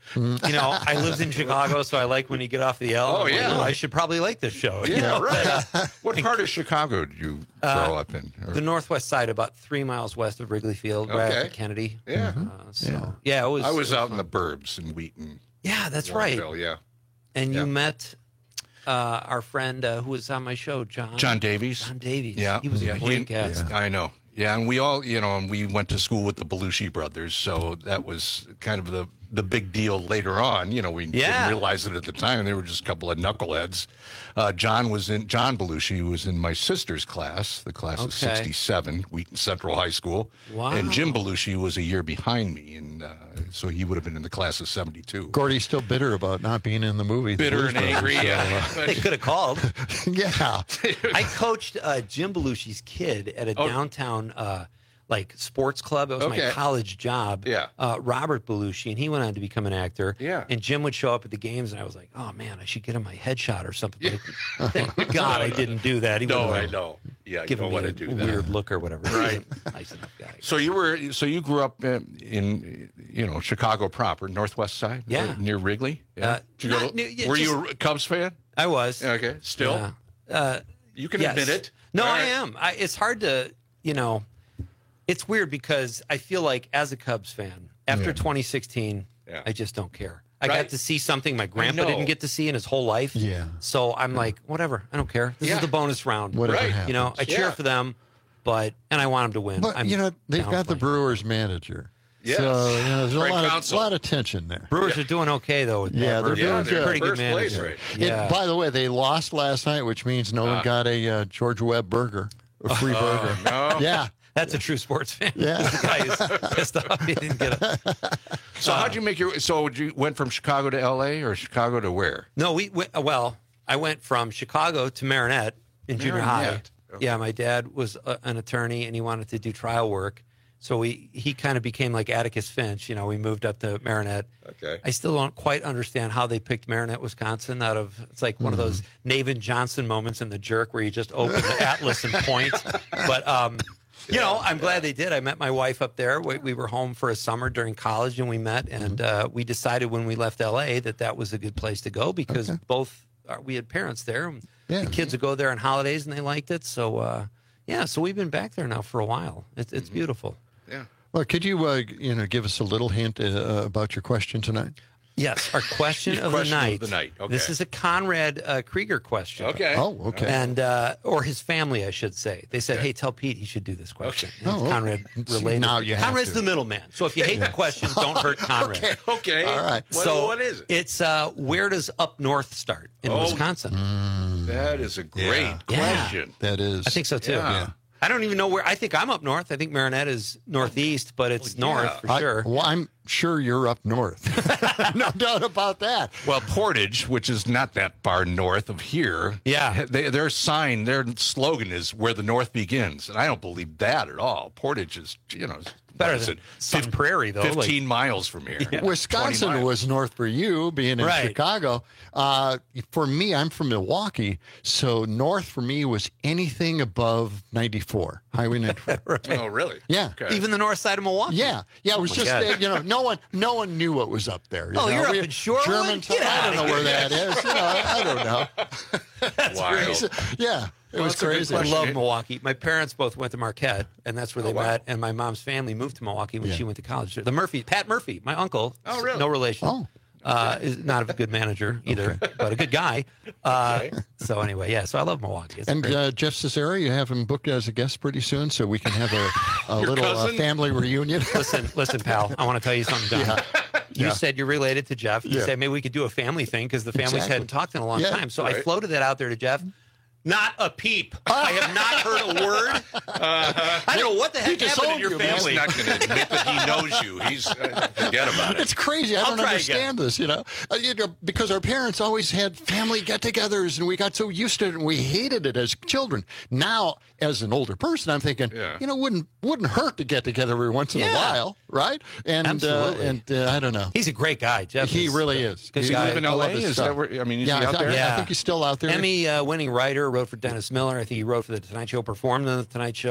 Speaker 24: You know, I lived in Chicago, so I like when you get off the L.
Speaker 23: Oh,
Speaker 24: I'm like,
Speaker 23: yeah.
Speaker 24: oh, I should probably like this show.
Speaker 23: Yeah,
Speaker 24: you know?
Speaker 23: right. What part of Chicago did you grow
Speaker 24: Uh,
Speaker 23: up in? Or-
Speaker 24: The northwest side, about three miles west of Wrigley Field, right
Speaker 23: Okay.
Speaker 24: after Kennedy.
Speaker 23: Yeah.
Speaker 24: Uh, so, yeah. it was.
Speaker 23: I was out in the burbs in Wheaton.
Speaker 24: Yeah, that's right.
Speaker 23: Warrenville, Yeah.
Speaker 24: And
Speaker 23: Yeah.
Speaker 24: you met uh, our friend uh, who was on my show, John.
Speaker 23: John Davies.
Speaker 24: John Davies.
Speaker 23: Yeah.
Speaker 24: He was
Speaker 23: yeah,
Speaker 24: a great guest.
Speaker 23: I know. Yeah, and we all, you know, and we went to school with the Belushi brothers, so that was kind of the the big deal later on. You know, we
Speaker 24: Yeah.
Speaker 23: didn't realize it at the time. They were just a couple of knuckleheads. Uh, John was in John Belushi was in my sister's class, the class of
Speaker 24: Okay.
Speaker 23: sixty-seven, Wheaton Central High School.
Speaker 24: Wow.
Speaker 23: And Jim Belushi was a year behind me, and uh, so he would have been in the class of seventy-two.
Speaker 22: Gordy's still bitter about not being in the movie.
Speaker 23: Bitter
Speaker 22: Blues
Speaker 23: and
Speaker 22: Brothers,
Speaker 23: angry,
Speaker 22: so,
Speaker 23: yeah.
Speaker 22: uh,
Speaker 24: They could have called.
Speaker 22: yeah.
Speaker 24: I coached uh, Jim Belushi's kid at a
Speaker 23: Oh.
Speaker 24: downtown uh, like sports club. It was
Speaker 23: Okay.
Speaker 24: my college job.
Speaker 23: Yeah.
Speaker 24: Uh, Robert Belushi, and he went on to become an actor.
Speaker 23: Yeah.
Speaker 24: And Jim would show up at the games, and I was like, oh man, I should get him my headshot or something. Like, thank God I didn't do that. He
Speaker 23: No,
Speaker 24: would've,
Speaker 23: I
Speaker 24: uh,
Speaker 23: know. Yeah, you
Speaker 24: given
Speaker 23: don't
Speaker 24: me
Speaker 23: want
Speaker 24: a
Speaker 23: to do that.
Speaker 24: weird look or whatever.
Speaker 23: Right.
Speaker 24: Nice enough guy.
Speaker 23: So you were, so you grew up in, in you know, Chicago proper, Northwest Side,
Speaker 24: Yeah.
Speaker 23: uh, near Wrigley. Yeah.
Speaker 24: Uh,
Speaker 23: Did you go
Speaker 24: not
Speaker 23: to-
Speaker 24: near- yeah,
Speaker 23: were
Speaker 24: just-
Speaker 23: you a Cubs fan?
Speaker 24: I was.
Speaker 23: Okay, still.
Speaker 24: Yeah. Uh,
Speaker 23: You can
Speaker 24: yes.
Speaker 23: admit it.
Speaker 24: No,
Speaker 23: All
Speaker 24: I
Speaker 23: right.
Speaker 24: am. I, it's hard to, you know, it's weird because I feel like as a Cubs fan, after
Speaker 23: Yeah.
Speaker 24: twenty sixteen,
Speaker 23: Yeah.
Speaker 24: I just don't care. I
Speaker 23: Right.
Speaker 24: got to see something my grandpa
Speaker 23: know.
Speaker 24: didn't get to see in his whole life.
Speaker 22: Yeah.
Speaker 24: So I'm like, whatever. I don't care. This
Speaker 23: Yeah.
Speaker 24: is the bonus round.
Speaker 22: Whatever
Speaker 23: Right.
Speaker 22: happens.
Speaker 24: You know, I cheer
Speaker 23: Yeah.
Speaker 24: for them, but and I want them to win.
Speaker 22: But,
Speaker 24: I'm
Speaker 22: you know, they've got the
Speaker 24: downplaying.
Speaker 22: Brewers manager.
Speaker 23: Yes.
Speaker 22: So, you know, there's a
Speaker 23: Craig
Speaker 22: lot of,
Speaker 23: Counsell.
Speaker 22: lot of tension there.
Speaker 24: Brewers are doing okay though. With
Speaker 22: Yeah,
Speaker 24: Pat
Speaker 22: they're
Speaker 24: Murphy.
Speaker 22: doing
Speaker 23: they're
Speaker 22: good.
Speaker 24: Pretty good
Speaker 23: first place,
Speaker 24: manager.
Speaker 23: right.
Speaker 22: And
Speaker 24: Yeah.
Speaker 22: by the way, they lost last night, which means no one
Speaker 23: Ah.
Speaker 22: got a uh, George Webb burger, a free burger.
Speaker 23: No.
Speaker 22: Yeah.
Speaker 24: That's a true sports fan.
Speaker 22: Yeah.
Speaker 24: The guy is pissed off he didn't get a.
Speaker 23: So how'd you make your? So you went from Chicago to L A or Chicago to where?
Speaker 24: No, we went, well, I went from Chicago to Marinette in junior high.
Speaker 23: Marinette. Okay.
Speaker 24: Yeah, my dad was a, an attorney and he wanted to do trial work. So we he kind of became like Atticus Finch. You know, we moved up to Marinette.
Speaker 23: Okay.
Speaker 24: I still don't quite understand how they picked Marinette, Wisconsin out of, it's like one of those Navin Johnson moments in The Jerk where you just open the atlas and point. But, um, you know, I'm glad they did. I met my wife up there. We, we were home for a summer during college and we met. And uh, we decided when we left L A that that was a good place to go because
Speaker 22: Okay.
Speaker 24: both, uh, we had parents there.
Speaker 22: Yeah.
Speaker 24: The kids would go there on holidays and they liked it. So, uh, yeah, so we've been back there now for a while. It's, it's beautiful.
Speaker 23: Yeah.
Speaker 22: Well, could you, uh, you know, give us a little hint uh, about your question tonight?
Speaker 24: Yes, our question,
Speaker 23: Your
Speaker 24: of,
Speaker 23: question
Speaker 24: the
Speaker 23: of
Speaker 24: night.
Speaker 23: the night, okay.
Speaker 24: This is a Conrad uh, Krieger question.
Speaker 23: Okay.
Speaker 22: Oh, okay.
Speaker 24: And uh, or his family, I should say. They said, "Hey, tell Pete he should do this question." And
Speaker 22: Oh,
Speaker 24: it's
Speaker 22: okay.
Speaker 24: Conrad related.
Speaker 22: Now you have
Speaker 24: Conrad's
Speaker 22: to.
Speaker 24: the middleman. So if you hate the question, don't hurt Conrad.
Speaker 23: Okay. Okay.
Speaker 22: All right.
Speaker 23: What,
Speaker 24: so
Speaker 23: what is it?
Speaker 24: It's uh, where does up north start in
Speaker 23: Oh.
Speaker 24: Wisconsin?
Speaker 23: That is a great
Speaker 22: Yeah.
Speaker 23: question.
Speaker 22: That is.
Speaker 24: I think so too.
Speaker 23: Yeah.
Speaker 24: I don't even know where. I think I'm up north. I think Marinette is northeast, but it's
Speaker 23: Well, yeah.
Speaker 24: north for
Speaker 22: I-
Speaker 24: sure.
Speaker 22: Well, I'm sure you're up north. No doubt about that.
Speaker 23: Well, Portage, which is not that far north of here,
Speaker 24: Yeah.
Speaker 23: they, their sign, their slogan is "Where the North begins," and I don't believe that at all. Portage is, you know,
Speaker 24: Better
Speaker 23: what is
Speaker 24: than
Speaker 23: it?
Speaker 24: Sun
Speaker 23: Fif-
Speaker 24: Prairie, though. like-
Speaker 23: Fifteen miles from here.
Speaker 24: Yeah.
Speaker 22: Wisconsin
Speaker 23: twenty miles.
Speaker 22: was north for you, being in
Speaker 24: Right.
Speaker 22: Chicago. Uh, for me, I'm from Milwaukee, so north for me was anything above ninety-four, Highway ninety-four.
Speaker 23: Oh, really?
Speaker 22: Yeah.
Speaker 23: Okay.
Speaker 24: Even the north side of Milwaukee.
Speaker 22: Yeah, yeah. It was
Speaker 24: my
Speaker 22: just
Speaker 24: God.
Speaker 22: uh, you know, no one, no one knew what was up there. you
Speaker 24: Oh,
Speaker 22: know?
Speaker 24: you're up
Speaker 22: We-
Speaker 24: in Shorewood?
Speaker 22: Germantown.
Speaker 24: Get
Speaker 22: I
Speaker 24: outta
Speaker 22: don't know where
Speaker 24: here.
Speaker 22: that is. You know, I don't know.
Speaker 24: That's
Speaker 23: Wild.
Speaker 24: great.
Speaker 22: Yeah, it
Speaker 23: Well,
Speaker 22: was
Speaker 23: that's a good
Speaker 22: crazy.
Speaker 24: I
Speaker 23: question.
Speaker 24: love Milwaukee. My parents both went to Marquette, and that's where they
Speaker 23: Oh, wow.
Speaker 24: met. And my mom's family moved to Milwaukee when
Speaker 22: Yeah.
Speaker 24: she went to college. The Murphy, Pat Murphy, my uncle.
Speaker 23: Oh, really?
Speaker 24: No relation.
Speaker 22: Oh.
Speaker 24: Uh, is not a good manager either, but a good guy. Uh, so anyway, yeah. So I love Milwaukee. It's
Speaker 22: And
Speaker 24: great.
Speaker 22: uh, Jeff Cesare, you have him booked as a guest pretty soon, so we can have a, a
Speaker 23: Your
Speaker 22: little uh,
Speaker 23: cousin?
Speaker 22: family reunion.
Speaker 24: listen, listen, pal. I want to tell you something, John. You
Speaker 22: Yeah.
Speaker 24: said you're related to Jeff. You
Speaker 22: Yeah.
Speaker 24: said maybe we could do a family thing because the families
Speaker 22: Exactly.
Speaker 24: hadn't talked in a long
Speaker 22: Yeah,
Speaker 24: time. So I
Speaker 23: right.
Speaker 24: floated that out there to Jeff. Not a peep. I have not heard a word.
Speaker 23: Uh-huh.
Speaker 24: I don't know what the heck
Speaker 22: just
Speaker 24: happened in
Speaker 22: owned
Speaker 24: your
Speaker 22: you, man.
Speaker 23: He's
Speaker 24: family.
Speaker 23: not going to admit that he knows you. He's uh, forget about it.
Speaker 22: It's crazy. I
Speaker 24: I'll
Speaker 22: don't
Speaker 24: try
Speaker 22: understand this, you know? Uh, you know, because our parents always had family get-togethers, and we got so used to it, and we hated it as children. Now, as an older person, I'm thinking,
Speaker 23: Yeah.
Speaker 22: you know, wouldn't wouldn't hurt to get together every once in a
Speaker 24: Yeah.
Speaker 22: while, right? And
Speaker 24: Absolutely.
Speaker 22: Uh, and uh, I don't know.
Speaker 24: He's a great guy, Jeff.
Speaker 22: He
Speaker 24: is,
Speaker 22: really
Speaker 24: uh,
Speaker 22: is.
Speaker 24: Good
Speaker 23: Does he
Speaker 24: guy.
Speaker 23: live in
Speaker 22: I
Speaker 23: L A?
Speaker 22: love his
Speaker 23: Is
Speaker 22: stuff.
Speaker 23: that where? I mean, is
Speaker 22: yeah,
Speaker 23: he
Speaker 22: I,
Speaker 23: out
Speaker 22: th-
Speaker 23: there?
Speaker 24: Yeah.
Speaker 22: I think he's still out there.
Speaker 24: Emmy uh, winning writer, wrote for Dennis Miller. I think he wrote for The Tonight Show, performed on The Tonight Show.
Speaker 23: Yeah.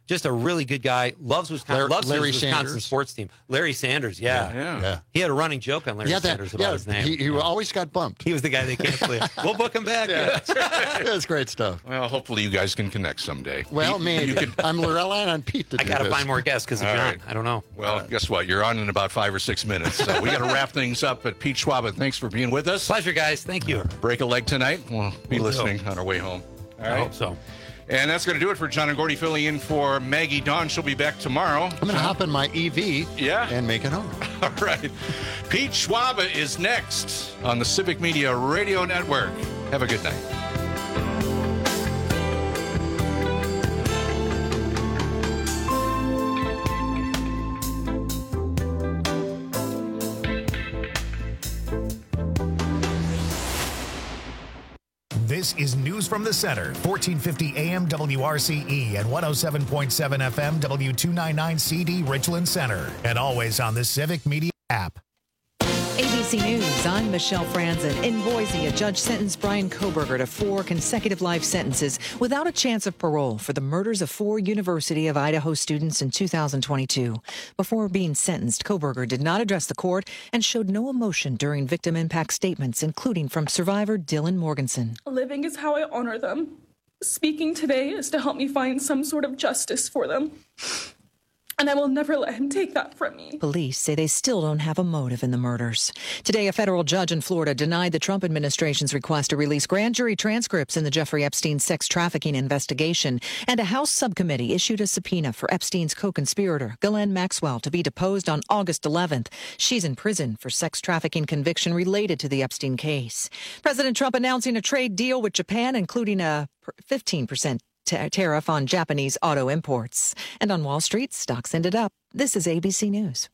Speaker 24: Just a really good guy. Loves Wisconsin.
Speaker 22: Larry-
Speaker 24: loves
Speaker 22: Larry
Speaker 24: his Wisconsin
Speaker 22: Sanders.
Speaker 24: sports team. Larry Sanders, yeah.
Speaker 23: Yeah.
Speaker 22: Yeah.
Speaker 24: He had a running joke on Larry
Speaker 22: Yeah, that-
Speaker 24: Sanders about
Speaker 22: yeah,
Speaker 24: his name.
Speaker 22: he, he always got bumped.
Speaker 24: He was the guy they canceled. We'll book him back.
Speaker 22: Yeah. That's great stuff.
Speaker 23: Well, hopefully you guys can connect someday.
Speaker 22: Well,
Speaker 23: Pete,
Speaker 22: man,
Speaker 23: you can.
Speaker 22: I'm relying on Pete to
Speaker 24: I
Speaker 22: do
Speaker 24: got to
Speaker 22: this.
Speaker 24: find more guests because of
Speaker 23: All
Speaker 24: John.
Speaker 23: right.
Speaker 24: I don't know.
Speaker 23: Well, guess what? You're on in about five or six minutes. So we got to wrap things up. But Pete Schwaba, thanks for being with us.
Speaker 24: Pleasure, guys. Thank you.
Speaker 23: Break a leg tonight. We'll be
Speaker 24: Will do.
Speaker 23: listening on our way home. All
Speaker 24: I
Speaker 23: right.
Speaker 24: hope so.
Speaker 23: And that's going to do it for John and Gordy filling in for Maggie Dawn. She'll be back tomorrow.
Speaker 22: I'm going to hop in my E V
Speaker 23: Yeah.
Speaker 22: and make it home.
Speaker 23: All right. Pete Schwaba is next on the Civic Media Radio Network. Have a good night.
Speaker 5: This is News from the Center, fourteen fifty A M W R C E and one oh seven point seven F M W two ninety-nine C D Richland Center, and always on the Civic Media app.
Speaker 1: A B C News, I'm Michelle Franzen. In Boise, a judge sentenced Brian Kohberger to four consecutive life sentences without a chance of parole for the murders of four University of Idaho students in two thousand twenty-two. Before being sentenced, Kohberger did not address the court and showed no emotion during victim impact statements, including from survivor Dylan Morganson.
Speaker 4: Living is how I honor them. Speaking today is to help me find some sort of justice for them. And I will never let him take that from me.
Speaker 1: Police say they still don't have a motive in the murders. Today, a federal judge in Florida denied the Trump administration's request to release grand jury transcripts in the Jeffrey Epstein sex trafficking investigation. And a House subcommittee issued a subpoena for Epstein's co-conspirator, Ghislaine Maxwell, to be deposed on August eleventh. She's in prison for sex trafficking conviction related to the Epstein case. President Trump announcing a trade deal with Japan, including a fifteen percent T- tariff on Japanese auto imports. And on Wall Street, stocks ended up. This is A B C News.